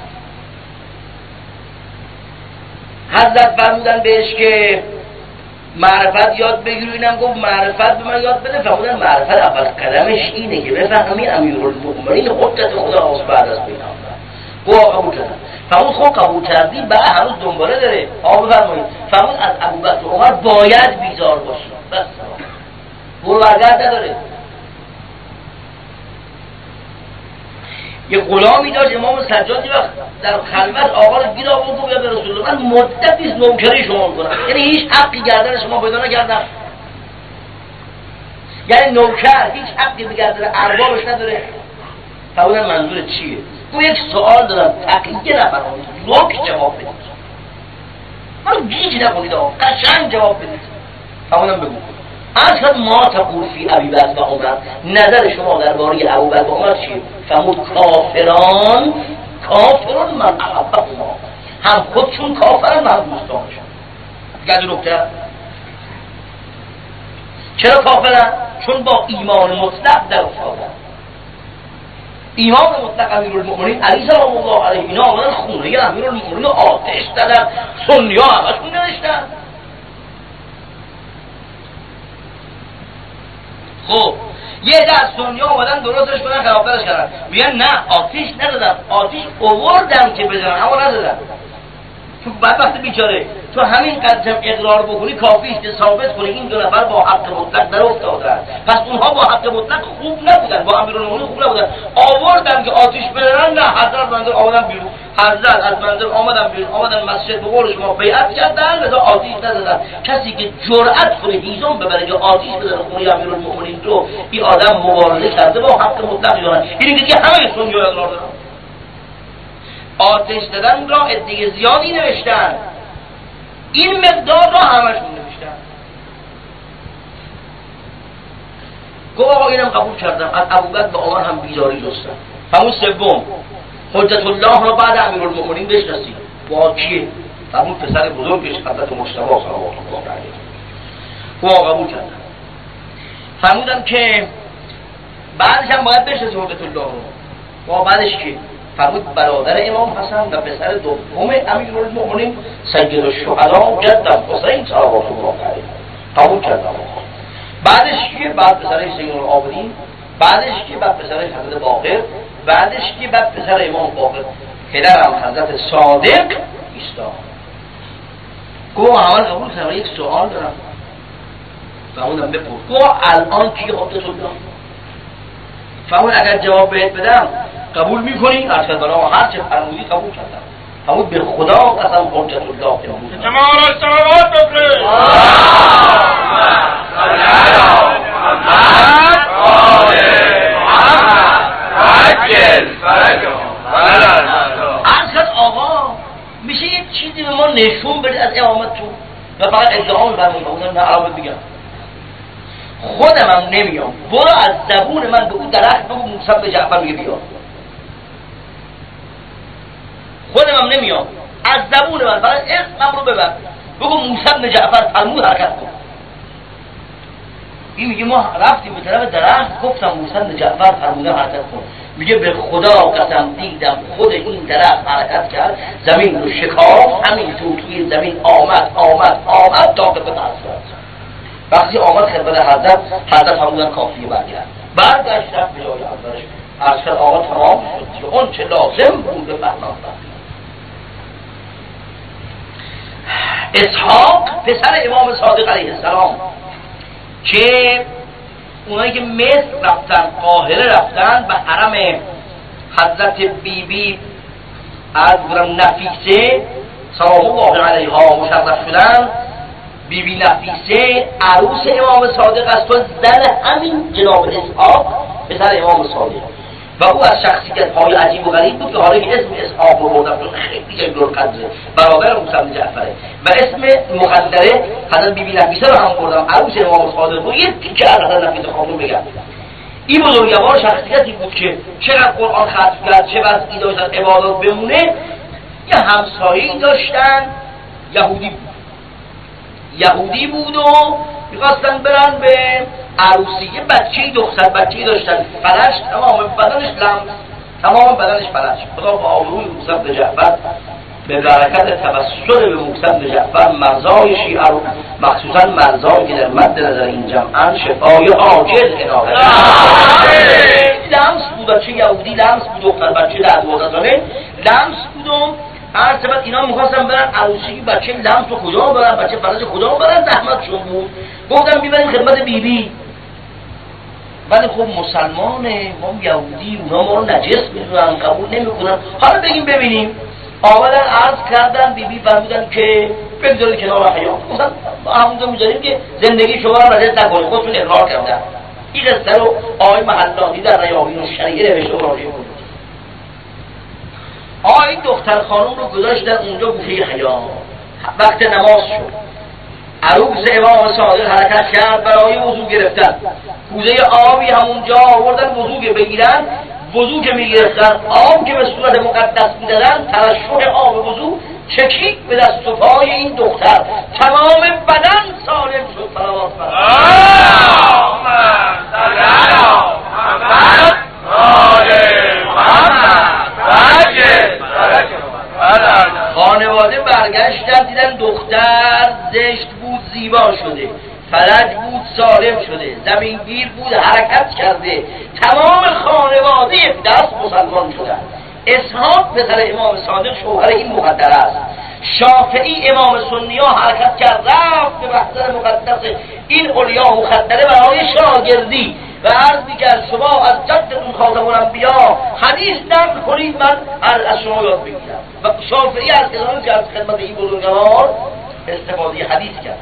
حضرت فرمودن بهش که معرفت یاد بگیرو. اینم گفت معرفت به من یاد بده. فرمودن معرفت اول قدمش اینه که بفهمی امیرالمومنین حجت خدا است بعد از پیغمبر. گفت قبول کردم. فرمود خب قبول کردی بعد هنوز دنباله داره. آقا بفرمایید. فرمود از ابوبکر و عمر باید بیزار باشی. بس برو برگرد نداره. یه غلامی داشت امام سجادی وقت در خلوت آقا رو گیر آورد گفت یا به رسول الله من مدتی است نوکری شما میکنم، یعنی هیچ حقی گردن شما پیدا نکردم. یعنی نوکر هیچ حقی به گردن اربابش نداره. فرمودن منظور چیه؟ گفت یک سوال دارم تقیه نفرمایید، لوک جواب بدید. من گیج نکنید آقا، قشنگ جواب بدید. فرمودن بگو. اصلا ما تقول فی ابیبکر و عمر، نظر شما درباره ابوبکر و عمر چیه؟ فرمود کافران من احبهما، هم خودشون کافرن هم دوستانشون. دیگه نکته چرا کافرن؟ چون با ایمان مطلق در افتادن. ایمان مطلق امیرالمومنین علی سلام الله علیه اینا آمدن خونه امیرالمومنین آتش دادن، سنی ها همشون نوشتن. خب یه ده از سنیا آمدن درستش کنن خلافترش کردن، میگن نه آتیش ندادن، آتیش اووردن که بزنن اما ندادن. چون بدبخت بیچاره تو همین قدر اقرار بکنی کافیه که ثابت کنی این دو نفر با حق مطلق در افتادن. پس اونها با حق مطلق خوب نبودن، با امیرالمومنین خوب نبودن. آوردن که آتیش بزنن، نه حضرت منزل آمدن بیرون، حضرت از منزل آمدن بیرون، آمدن مسجد به قول شما بیعت کردن، لذا آتیش ندادن. کسی که جرأت کنه هیزم ببره که آتیش بزنه خونه امیرالمومنین تو، این آدم مبارزه کرده با حق مطلق دارن. اینی که همه سنیا اقرار دارن. آتش دادن را عده زیادی نوشتن، این مقدار را همشون نوشتن. گفت آقا اینم قبول کردم، از ابوبکر و عمر هم بیزاری جستن. همون سوم حجت الله را بعد امیرالمومنین بشناسید. با کیه؟ همون پسر بزرگش حضرت مجتبی صلوات الله علیه. گفت آقا قبول کردم. فرمودن که بعدش هم باید بشناسید حجت الله رو. و بعدش کی؟ فرمود برادر امام حسن و پسر دوم امیرالمومنین سید الشهدا جدم حسین صلوات الله علیه. قبول کردم. بعدش کی؟ بعد پسر حسین العابدین، بعدش کی؟ بعد پسر حضرت باقر، بعدش کی؟ بعد پسر امام باقر، پدرم حضرت صادق ایستا. گو اول قبول کردم. یک سوال دارم. فرمودم بپرس. گو الان کی حجت الله؟ فرمود اگر جواب بهت بدم قبول میکنی؟ ارشد بنا هر چه فرمودی قبول کردم. فرمود به خدا قسم حجت الله که نمود جمال السلامات بفرست. محمد آل محمد عجل فرجهم. نه علاوه دیگه خودم هم نمیام، برو از زبون من به اون درخت بگو موسی به جعفر میگه بیا. خودم هم نمیام، از زبون من فقط اسمم رو ببر بگو موسی به جعفر فرمود حرکت کن. این میگه ما رفتیم به طرف درخت گفتم موسی به جعفر فرموده حرکت کن. میگه به خدا قسم دیدم خود این درخت حرکت کرد، زمین رو شکاف، همین توی زمین آمد تا به دست. وقتی آمد خدمت حضرت فرمودن کافیه برگشت رفت به جای حضرتش عرض کرد آقا تمام شد اون چه لازم بود به فرمان. اسحاق پسر امام صادق علیه السلام که اونایی که مصر رفتن، قاهره رفتن، به حرم حضرت بیبی از نفیسه سلام الله علیها مشرف شدن. بیبی نفیسه عروس امام صادق است و زن همین جناب اسحاق پسر امام صادق و او از شخصیت های عجیب و غریب بود که حالا که اسم اسحاق رو بردم خیلی جلو قدره برادر موسی بن جعفره و اسم مقدره حضرت بیبی نفیسه رو هم بردم عروس امام صادق رو یه تیکه از حضرت نفیسه خانم بگم. این بزرگوار شخصیتی بود که چقدر قرآن ختم کرد، چقدر ای داشتن عبادات بمونه. یه همسایه‌ای داشتن یهودی بود و میخواستن برن به عروسی. یه بچه‌ای دختر بچه‌ای داشتن فلش تمام بدنش فلش. خدا با آبروی موسی بن جعفر به برکت توسل به موسی بن جعفر مرزای شیعه رو مخصوصا مرزایی که در مد نظر این جمعن شفای عاجل عنایت لمس بود. بچه یهودی لمس بود، دختر بچه 10-12 ساله لمس بود و هر سبت اینا میخواستن برن عروسی. بچه لمس رو کجا برن، بچه فرج کجا برن، زحمتشون بود. گفتم بیبریم خدمت بیبی. ولی خب مسلمانه، ما یهودی، اونا ما رو نجس میدونن، قبول نمیکنن. حالا بگیم ببینیم. آمدن عرض کردن، بیبی فرمودن که بگذارید کنار حیا. مثلا همونجا میذاریم که زندگی شما رو نجس نکنید، خودتون اقرار کردن. این قصه رو آقای محلانی در ریاحین الشریعه نوشته و راجع بود. این دختر خانم رو گذاشتن اونجا گوشه حیا. وقت نماز شد، عروس امام صادق حرکت کرد، برای وضو گرفتن کوزه آبی همونجا آوردن وضو بگیرن. وضو که میگرفتن آب که به صورت مقدس میدادن، ترشح آب وضو چکید به دست و پای این دختر، تمام بدن سالم شد. صلوات خانواده برگشتن دیدن دختر زشت بود زیبا شده، فلج بود سالم شده، زمینگیر بود حرکت کرده، تمام خانواده دست مسلمان شدن. اسحاق پسر امام صادق شوهر این مقدر است. شافعی امام سنی ها حرکت کرد رفت به محضر مقدس این اولیا مخدره برای شاگردی و عرض میکرد شما از جدتون خاتم الانبیا حدیث نقل کنید من از شما یاد بگیرم. و شافعی از کسانی که از خدمت این بزرگوار استفاده حدیث کرد.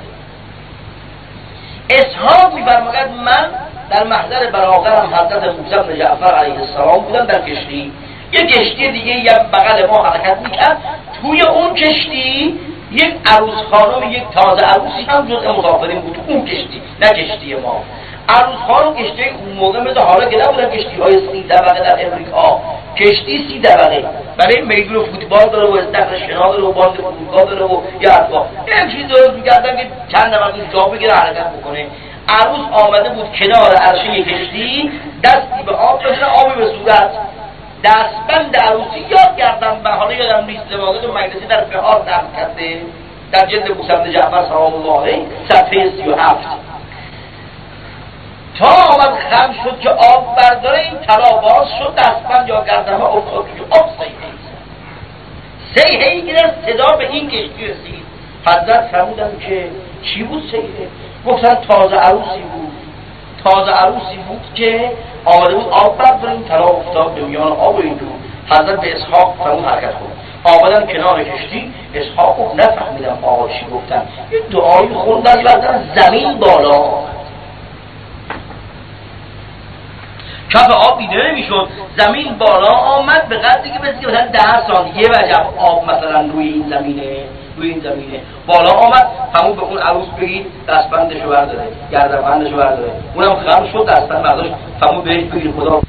اسحاق میفرماید من در محضر برادرم حضرت موسی بن جعفر علیه السلام بودم در کشتی. یک کشتی دیگه یک بغل ما حرکت میکرد، توی اون کشتی یک عروس خانم، یک تازه عروسی هم جزء مسافرین بود. اون کشتی، نه کشتی ما. عروس خانم کشتی اون موقع مثل حالا که نبودن کشتی های 30 طبقه در امریکا، کشتی 30 طبقه برای میدون فوتبال داره و استخر شنا داره و باند فرودگاه داره و یه حرفا یک چیز درست میکردن که چند نفر جا بگیره حرکت بکنه. عروس آمده بود کنار عرشه کشتی، دستی به آب بزنه، آبی به صورت، دستبند عروسی یاد کردم و حالا یادم نیست لباسات مجلسی در بهار نقل کرده در جلد موسی بن جعفر سلام الله علیه صفحه 37. تا آمد خم شد که آب برداره، این طلا باز شد، دستبند یا گردنها افتاد که آب سیحه‌ای که در صدا به این کشتی رسید. حضرت فرمودن که چی بود سیحه؟ گفتن تازه عروسی بود که آمده بود آب برداره، این طلا افتاد به میان آب و این دو. حضرت به اسحاق فرمود حرکت کن. آمدن کنار کشتی. اسحاق گفت نفهمیدم آقا چی گفتن. یه دعایی خوندن بردن زمین بالا، کف آب دیده نمیشد، زمین بالا آمد به قدری که مثل 10 سانتی یه وجب آب مثلا روی این زمینه توی این زمینه بالا آمد، همون به اون عروس بگید دستبندشو برداره، گردنبندشو برداره، اونم خم شد دستبند برداشت، همون بهش بگید خدا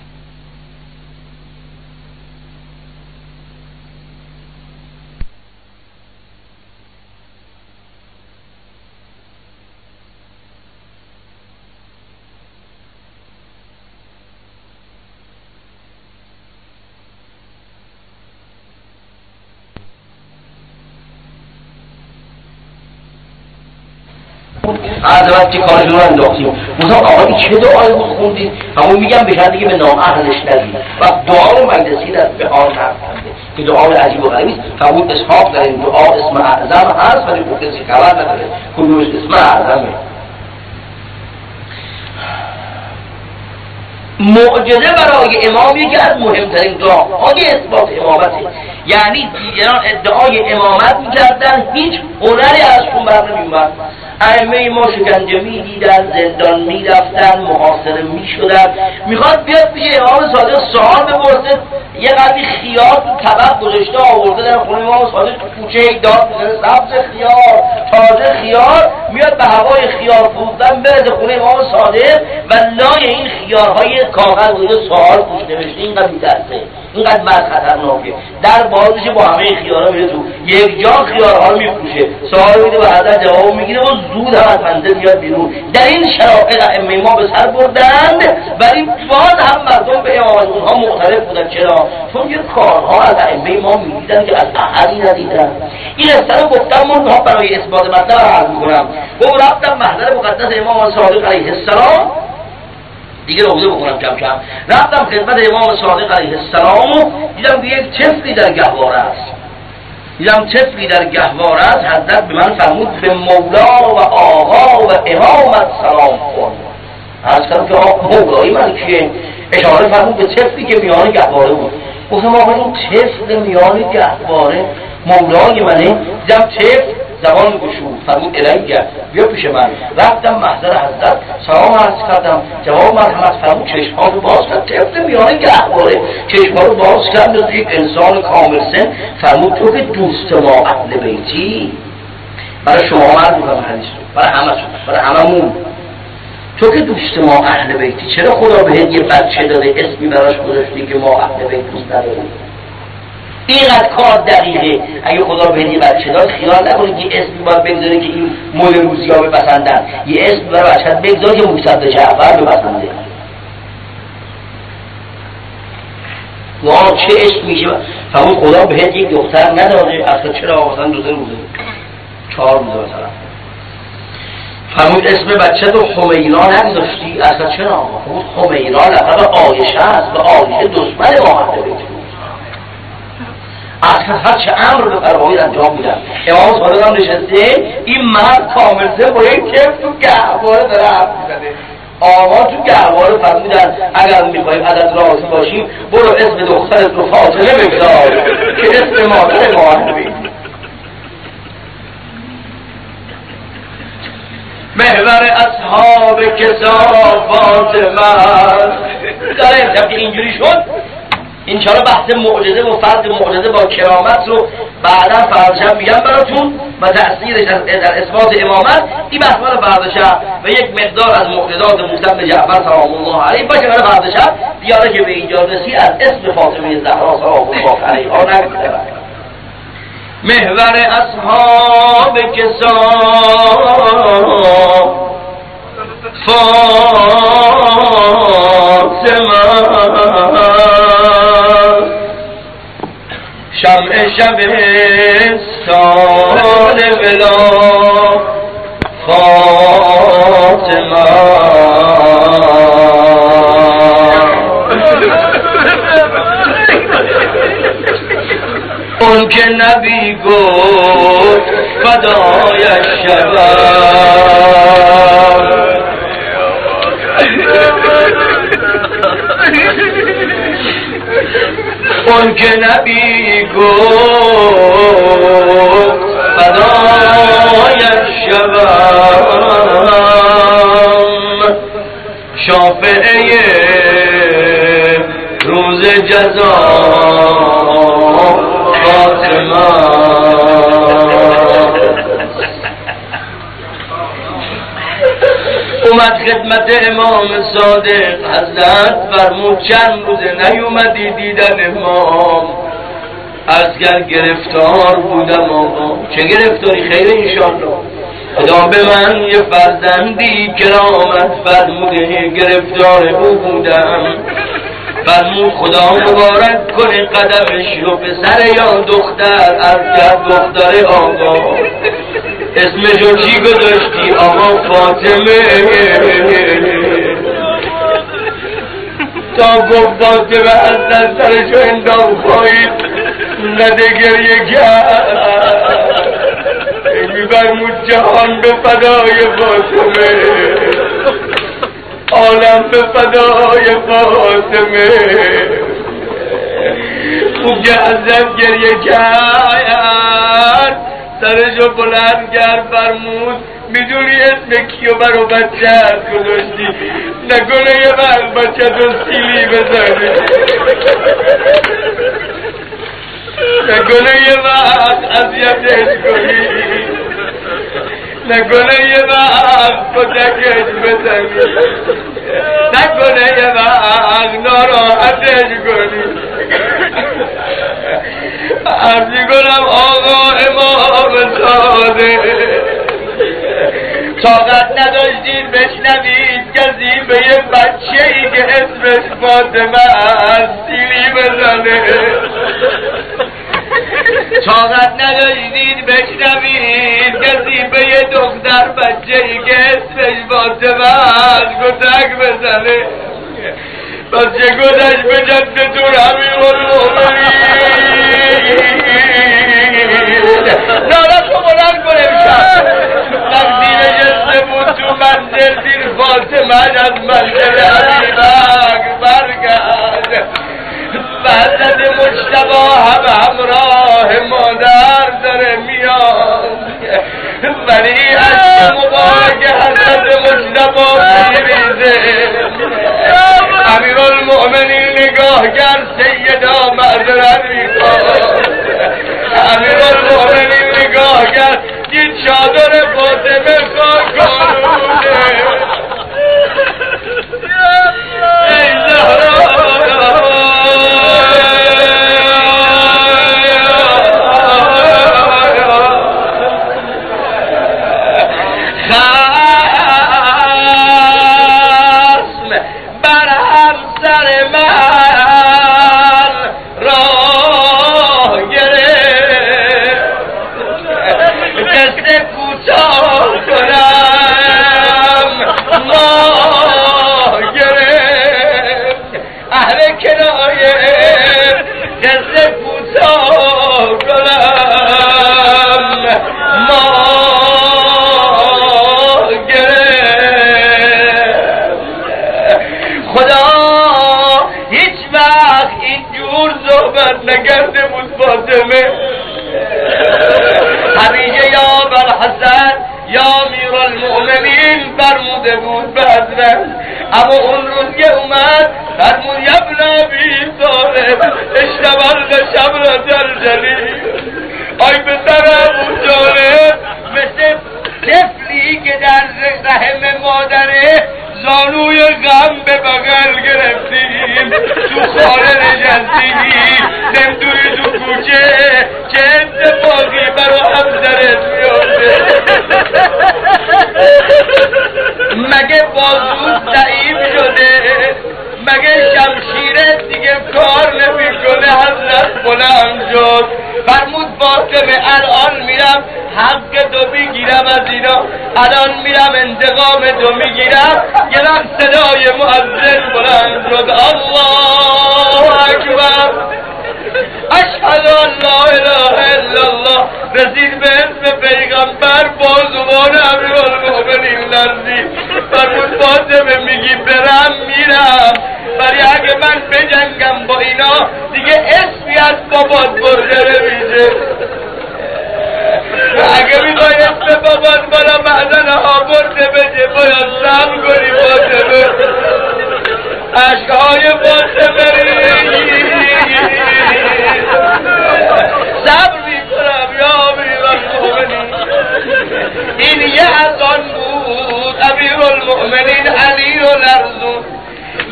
از وقتی کارشون رو انداختیم مثلا آقایی چه دعایی بود خوندید؟ همون میگم بشن دیگه به نااهلش ندید و دعا مجلسی در به آن نرکنده که دعای عجیب و غریبیست. همون اسحاق در این دعا اسم اعظم هست ولی او کسی خبر نداره کدومش اسم اعظمه. معجزه برای امام یکی از مهمترین دعاهای اثبات امامته، یعنی دیگران ادعای امامت میکردن هیچ هنری ازشون بر نمیومد. ائمه ما شکنجه میدیدن، زندان میرفتن، محاصره میشدن. میخواد بیاد پیش امام صادق سوال بپرسه، یه قدری خیار تو طبق گذاشته آورده در خونه امام صادق تو کوچه داد میزنه سبز خیار تازه خیار، میاد به هوای خیار فروختن برده خونه امام صادق و لای این خیارهای کاغذ بوده سوال پوش نوشته اینقدر میترسه، اینقدر مرد خطرناکه، در بازش با همه خیارها میره تو یک جا خیارها رو میفروشه، سوال میده و حضرت جواب میگیره و زود هم از منزل میاد بیرون. در این شرایط ائمه ما به سر بردند ولی باز هم مردم به امامت اونها معترف بودن. چرا؟ چون یه کارها از ائمه ما میدیدن که از احدی ندیدن. این قصه رو گفتم منها برای اثبات مطلب رو عرض میکنم. گفت رفتم محضر مقدس امام صادق علیه السلام، دیگه روزه بکنم کم کم، رفتم خدمت امام صادق علیه السلام و دیدم که یک طفلی در گهواره است. حضرت به من فرمود به مولا و آقا و امامت سلام کن. عرض کردم که مولای من کیه؟ اشاره فرمود به طفلی که میان گهواره بود. گفتم آقا این طفل میان گهواره مولای منه؟ دیدم طفل زبان گشود، فرمود الیه بیا پیش من. رفتم محضر حضرت سلام عرض کردم، جواب مرحمت فرمود چشم‌ها رو باز کرد. طفل میانه گهواره چشم‌ها رو باز کرد مثل یک انسان کامل سن. فرمود تو که دوست ما اهل بیتی، برای شما عرض می‌کنم حدیث رو، برای هممون، تو که دوست ما اهل بیتی چرا خدا بهت یه بچه داده اسمی براش گذاشتی که ما اهل بیت دوست نداریم؟ اینقدر کار دقیقه. اگه خدا به یه بچه داد خیال نکنید که اسمی باید بگذاره که این مول روزی ها بپسندن، یه اسم برای بچه‌ت بگذار که موسی جعفر بپسنده. واه چه اسم میشه؟ فرمود خدا بهت یک دختر نداده؟ اصلا چرا مثلا 2 روزه 4 روزه مثلا؟ فرمود اسم بچه تو حمیرا نگذاشتی؟ اصلا چرا؟ فرمود حمیرا لقب عایشه است و عایشه دشمن ما اهل بیت. اصلا هر چه امر رو فرمایید انجام میدن. امام صادق هم نشسته، این مرد کاملزه با یک کف تو گهواره داره حرف میزنه. آقا تو گهواره فرمودن اگر میخوایم عدد راضی باشیم برو اسم دخترت رو فاطمه بگذار که اسم مادر ما اهل. محور اصحاب کثافات من داره تبدیل اینجوری شد. انشاءالله بحث معجزه و فرد معجزه با کرامت رو بعدا فردشب میگم براتون و تأثیرش در اثبات امامت. این بحث رو فردشب و یک مقدار از معجزات موسی بن جعفر سلام الله علیه باشه برای فردشب دیاره که به اینجا رسی از اسم فاطمه زهرا سلام الله علیها نگذره. محور اصحاب شمع شبستان ولا فاطمه اون که نبی گفت فدایش شود اون که نبی گفت فدایش شوم شافعه روز جزا فاطمه اومد خدمت امام صادق، حضرت فرمود چند روزه نیومدی دیدن امام. اصگر گرفتار بودم آقا. چه گرفتاری؟ خیر انشاءالله. خدا به من یه فرزندی کرامت فرموده، گرفتار او بودم. فرمود خدا مبارک کنه قدمش رو، پسر یا دختر؟ از کرد دختر آقا. اسمشو چی گذاشتی؟ آقا فاطمه. تا گفت فاطمه از نظرشو اندام خواهید نده گریه کرد. می‌فرمود جهان به فدای فاطمه، عالم به فدای فاطمه. خوب که ازت گریه کرد، سرشو بلند کرد، فرمود میدونی اسم کیو برو بچه‌ت گذاشتی؟ نکنه یه وقت بچه‌تو سیلی بزنی، نکنه یه وقت اذیتش کنی، نکنه یه وقت کتکش بزنی، نکنه یه وقت ناراحتش کنی. عرضی کنم آقا امام صادق، طاقت نداشتید بشنوید کسی به یه بچه ای که اسمش فاطمه است سیلی بزنه؟ طاقت نداشتید بشنوید کسی به یه دختر بچه ای که اسمش فاطمه است کتک بزنه؟ پس چه گذشت به جدتون امیرالمؤمنین؟ نالتو بلند کنه میشم. وقتی نشسته بود تو منزل دیر فاطمه از منزل حبیبک برگرد. حضرت مجتبی هم همراه مادر داره میاد، ولی عشق مبارک حضرت مجتبی میریزه. امیرالمؤمنین نگاه کرد، سیدا معذرت میخواد. امیرالمؤمنین نگاه کرد، دید چادر فاطمه خاکالوده. ای زهرا نگرده بود فاطمه. همیشه یا برحسن یا امیرالمؤمنین فرموده بود به حضرت، اما اون روز که اومد فرمود یبن ابی طالب اشتغل شبر جلجلی. آی پسر ابو طالب، مثل طفلی که در رحم مادره زانوی غم به بغل گرفتیم، تو خانه نشستیم، نمیدونی تو کوچه چه اتفاقی برا همسرت میفته. مگه بازوت ضعیف شده؟ مگه شمشیرت دیگه کار نمیکنه؟ حضرت بلند شد، فرمود فاطمه الان میرم حق تو میگیرم از اینا، الان میرم انتقام تو میگیرم. یه وقت صدای مؤذن بلند شد، الله اکبر، اشهد ان لا اله الا الله. رسید به اسم پیغمبر، با زبان امیرالمؤمنین لرزید، فرمود فاطمه میگی برم میرم، ولی اگه من بجنگم با اینا دیگه اسمی از بابات برده نمیشه. اگه میخوای اسم بابات بالا معدن ها برده بشه باید صبر کنی فاطمه. عشقهای فاطمه صبر میکنم یا امیرالمؤمنین. این یه از آن بود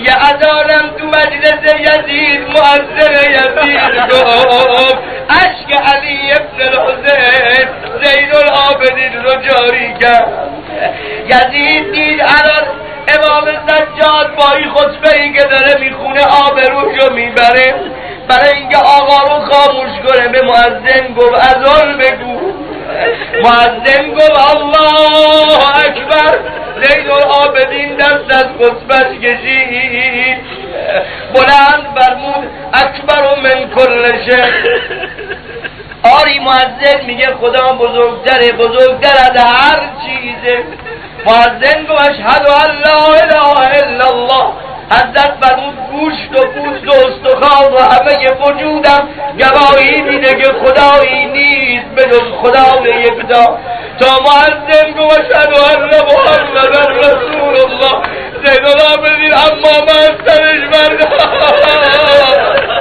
یه اذانم تو مجلس یزید مؤذن یزید گفت عشق علی ابن الحسین زین العابدین رو جاری کرد. یزید دید الان امام سجاد با این خطبه‌ای که داره میخونه آبروشو میبره، برای اینکه آقا رو خاموش کنه به مؤذن گفت اذان بگو. مؤذن گفت الله اکبر. زین العابدین دست از خطبه‌اش کشید، بلند فرمود اکبر من کل شیء. آری مؤذن میگه خدا بزرگتره، بزرگتر از هر چیزه. مؤذن گفت اشهد ان لا اله الا الله. حضرت فرمود گوشت و پوست و استخوان و همه وجودم گواهی میده که خدایی نیست به جز خدای یکتا. تا مؤذن گفت اشهد ان محمد رسول الله. زین العابدین اما من سرش برداشت،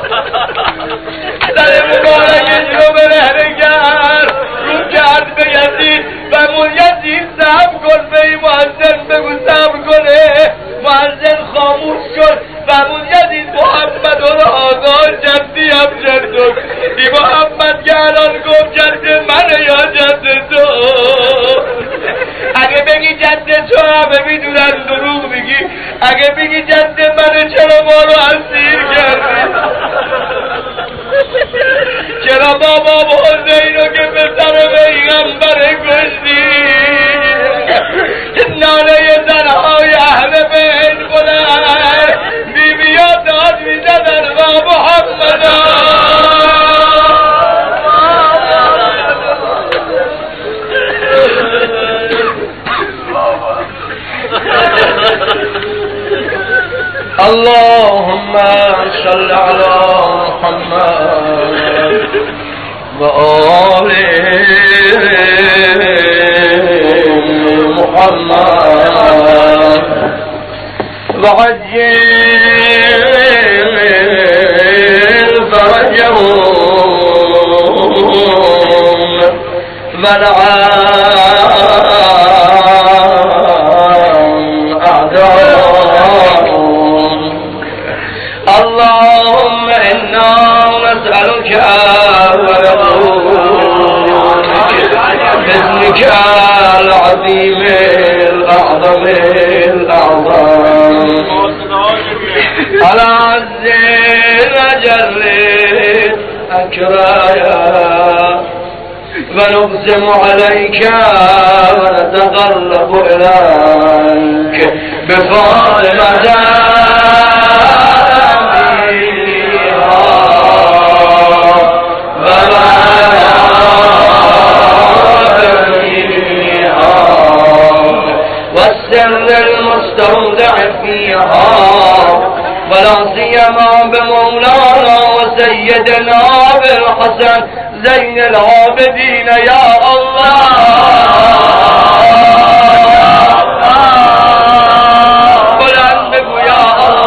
سر مبارکش رو برهنه کرد، رو کرد به یزید و یزید صبر کن، به این مؤذن بگو صبر کنه. مؤذن خاموش شد. فرمود یزید محمد رو آزاد جدی هم جدد. ای محمد که الان گفت جد منه یا جد تو؟ اگه بگی جد تو همه میدونن دروغ میگی، اگه بگی جد منه چرا ما رو اسیر کردی؟ چرا بابا حسین رو که پسر پیغمبر کشتی؟ ناله زنهای اهل بیت بلند، بیبیا داد میزدن با محمد. اللهم صل على محمد و آل محمد وعجل فرجهم ولعن أعداءهم. اللهم إنا نسألك باسمك العظيم الأعظم الأعظم العز الأجل أكرايا ونقسم عليك ونتقرب إليك بفاطمة والسر المستودع فيها ولا سيما بمولانا وسيدنا بالحسن زين العابدين يا الله. بلند بگو يا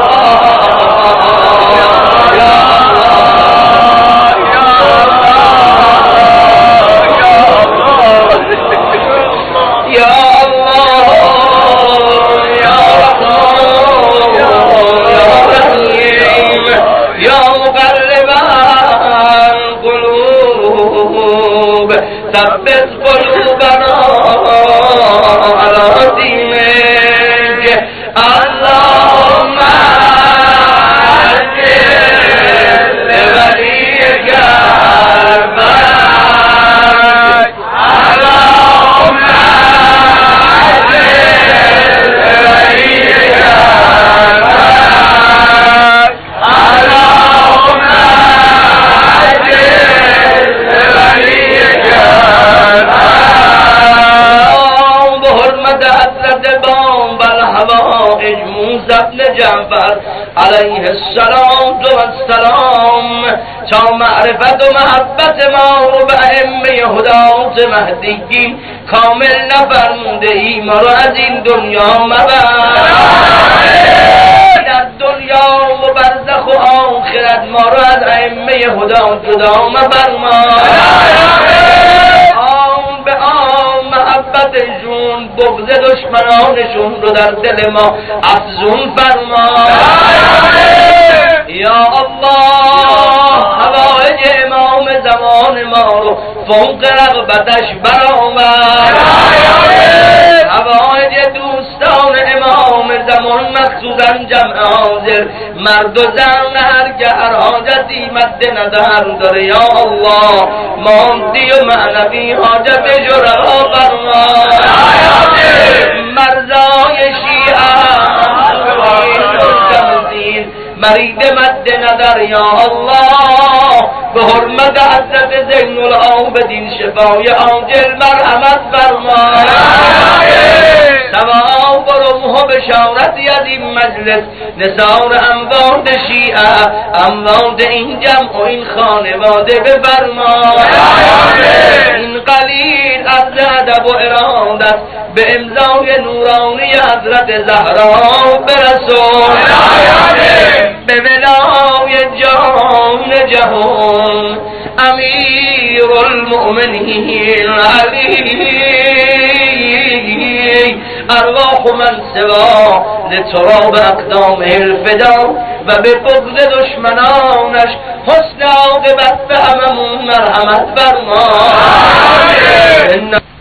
ثبت قلوبنا على دينك. اللهم عجل لوليك البرك. اللهم عجل لوليك البرك. اللهم عجل لوليك موسی بن جعفر علیه السلام تا معرفت و محبت ما رو به ائمه هدات مهدیین کامل نفرموده ای، ما رو از این دنیا مبر. در دنیا و برزخ و آخرت ما رو از ائمه هدات جدا مبرما. آن به آن محبتشون بغض دشمنانشون رو در دل ما افزون فرما. یا الله حوائج امام زمان ما رو فوق رغبتش برآور. حوائج دوستان امام زمان مخصوصا جمع حاضر مرد و زن هر حاجتی مد نظر داره یا الله مادی و معنوی حاجت شرعا فرما. مرزای شیعه مرید مد نظر یا الله به حرمت حضرت زین العابدین شفای عاجل مرحمت فرما. ثواب و رمح و بشارتی از این مجلس نثار اموات شیعه اموات این جمع و این خانواده بفرما. این قلیل از ادب و ارادت به امضای نورانی حضرت زهرا برسون. به ولای جان جهان امیر المؤمنین علی ارواح من سوا لتراب اقدامه الفدا و به بغض دشمنانش حسن عاقبت به هممون مرحمت فرما.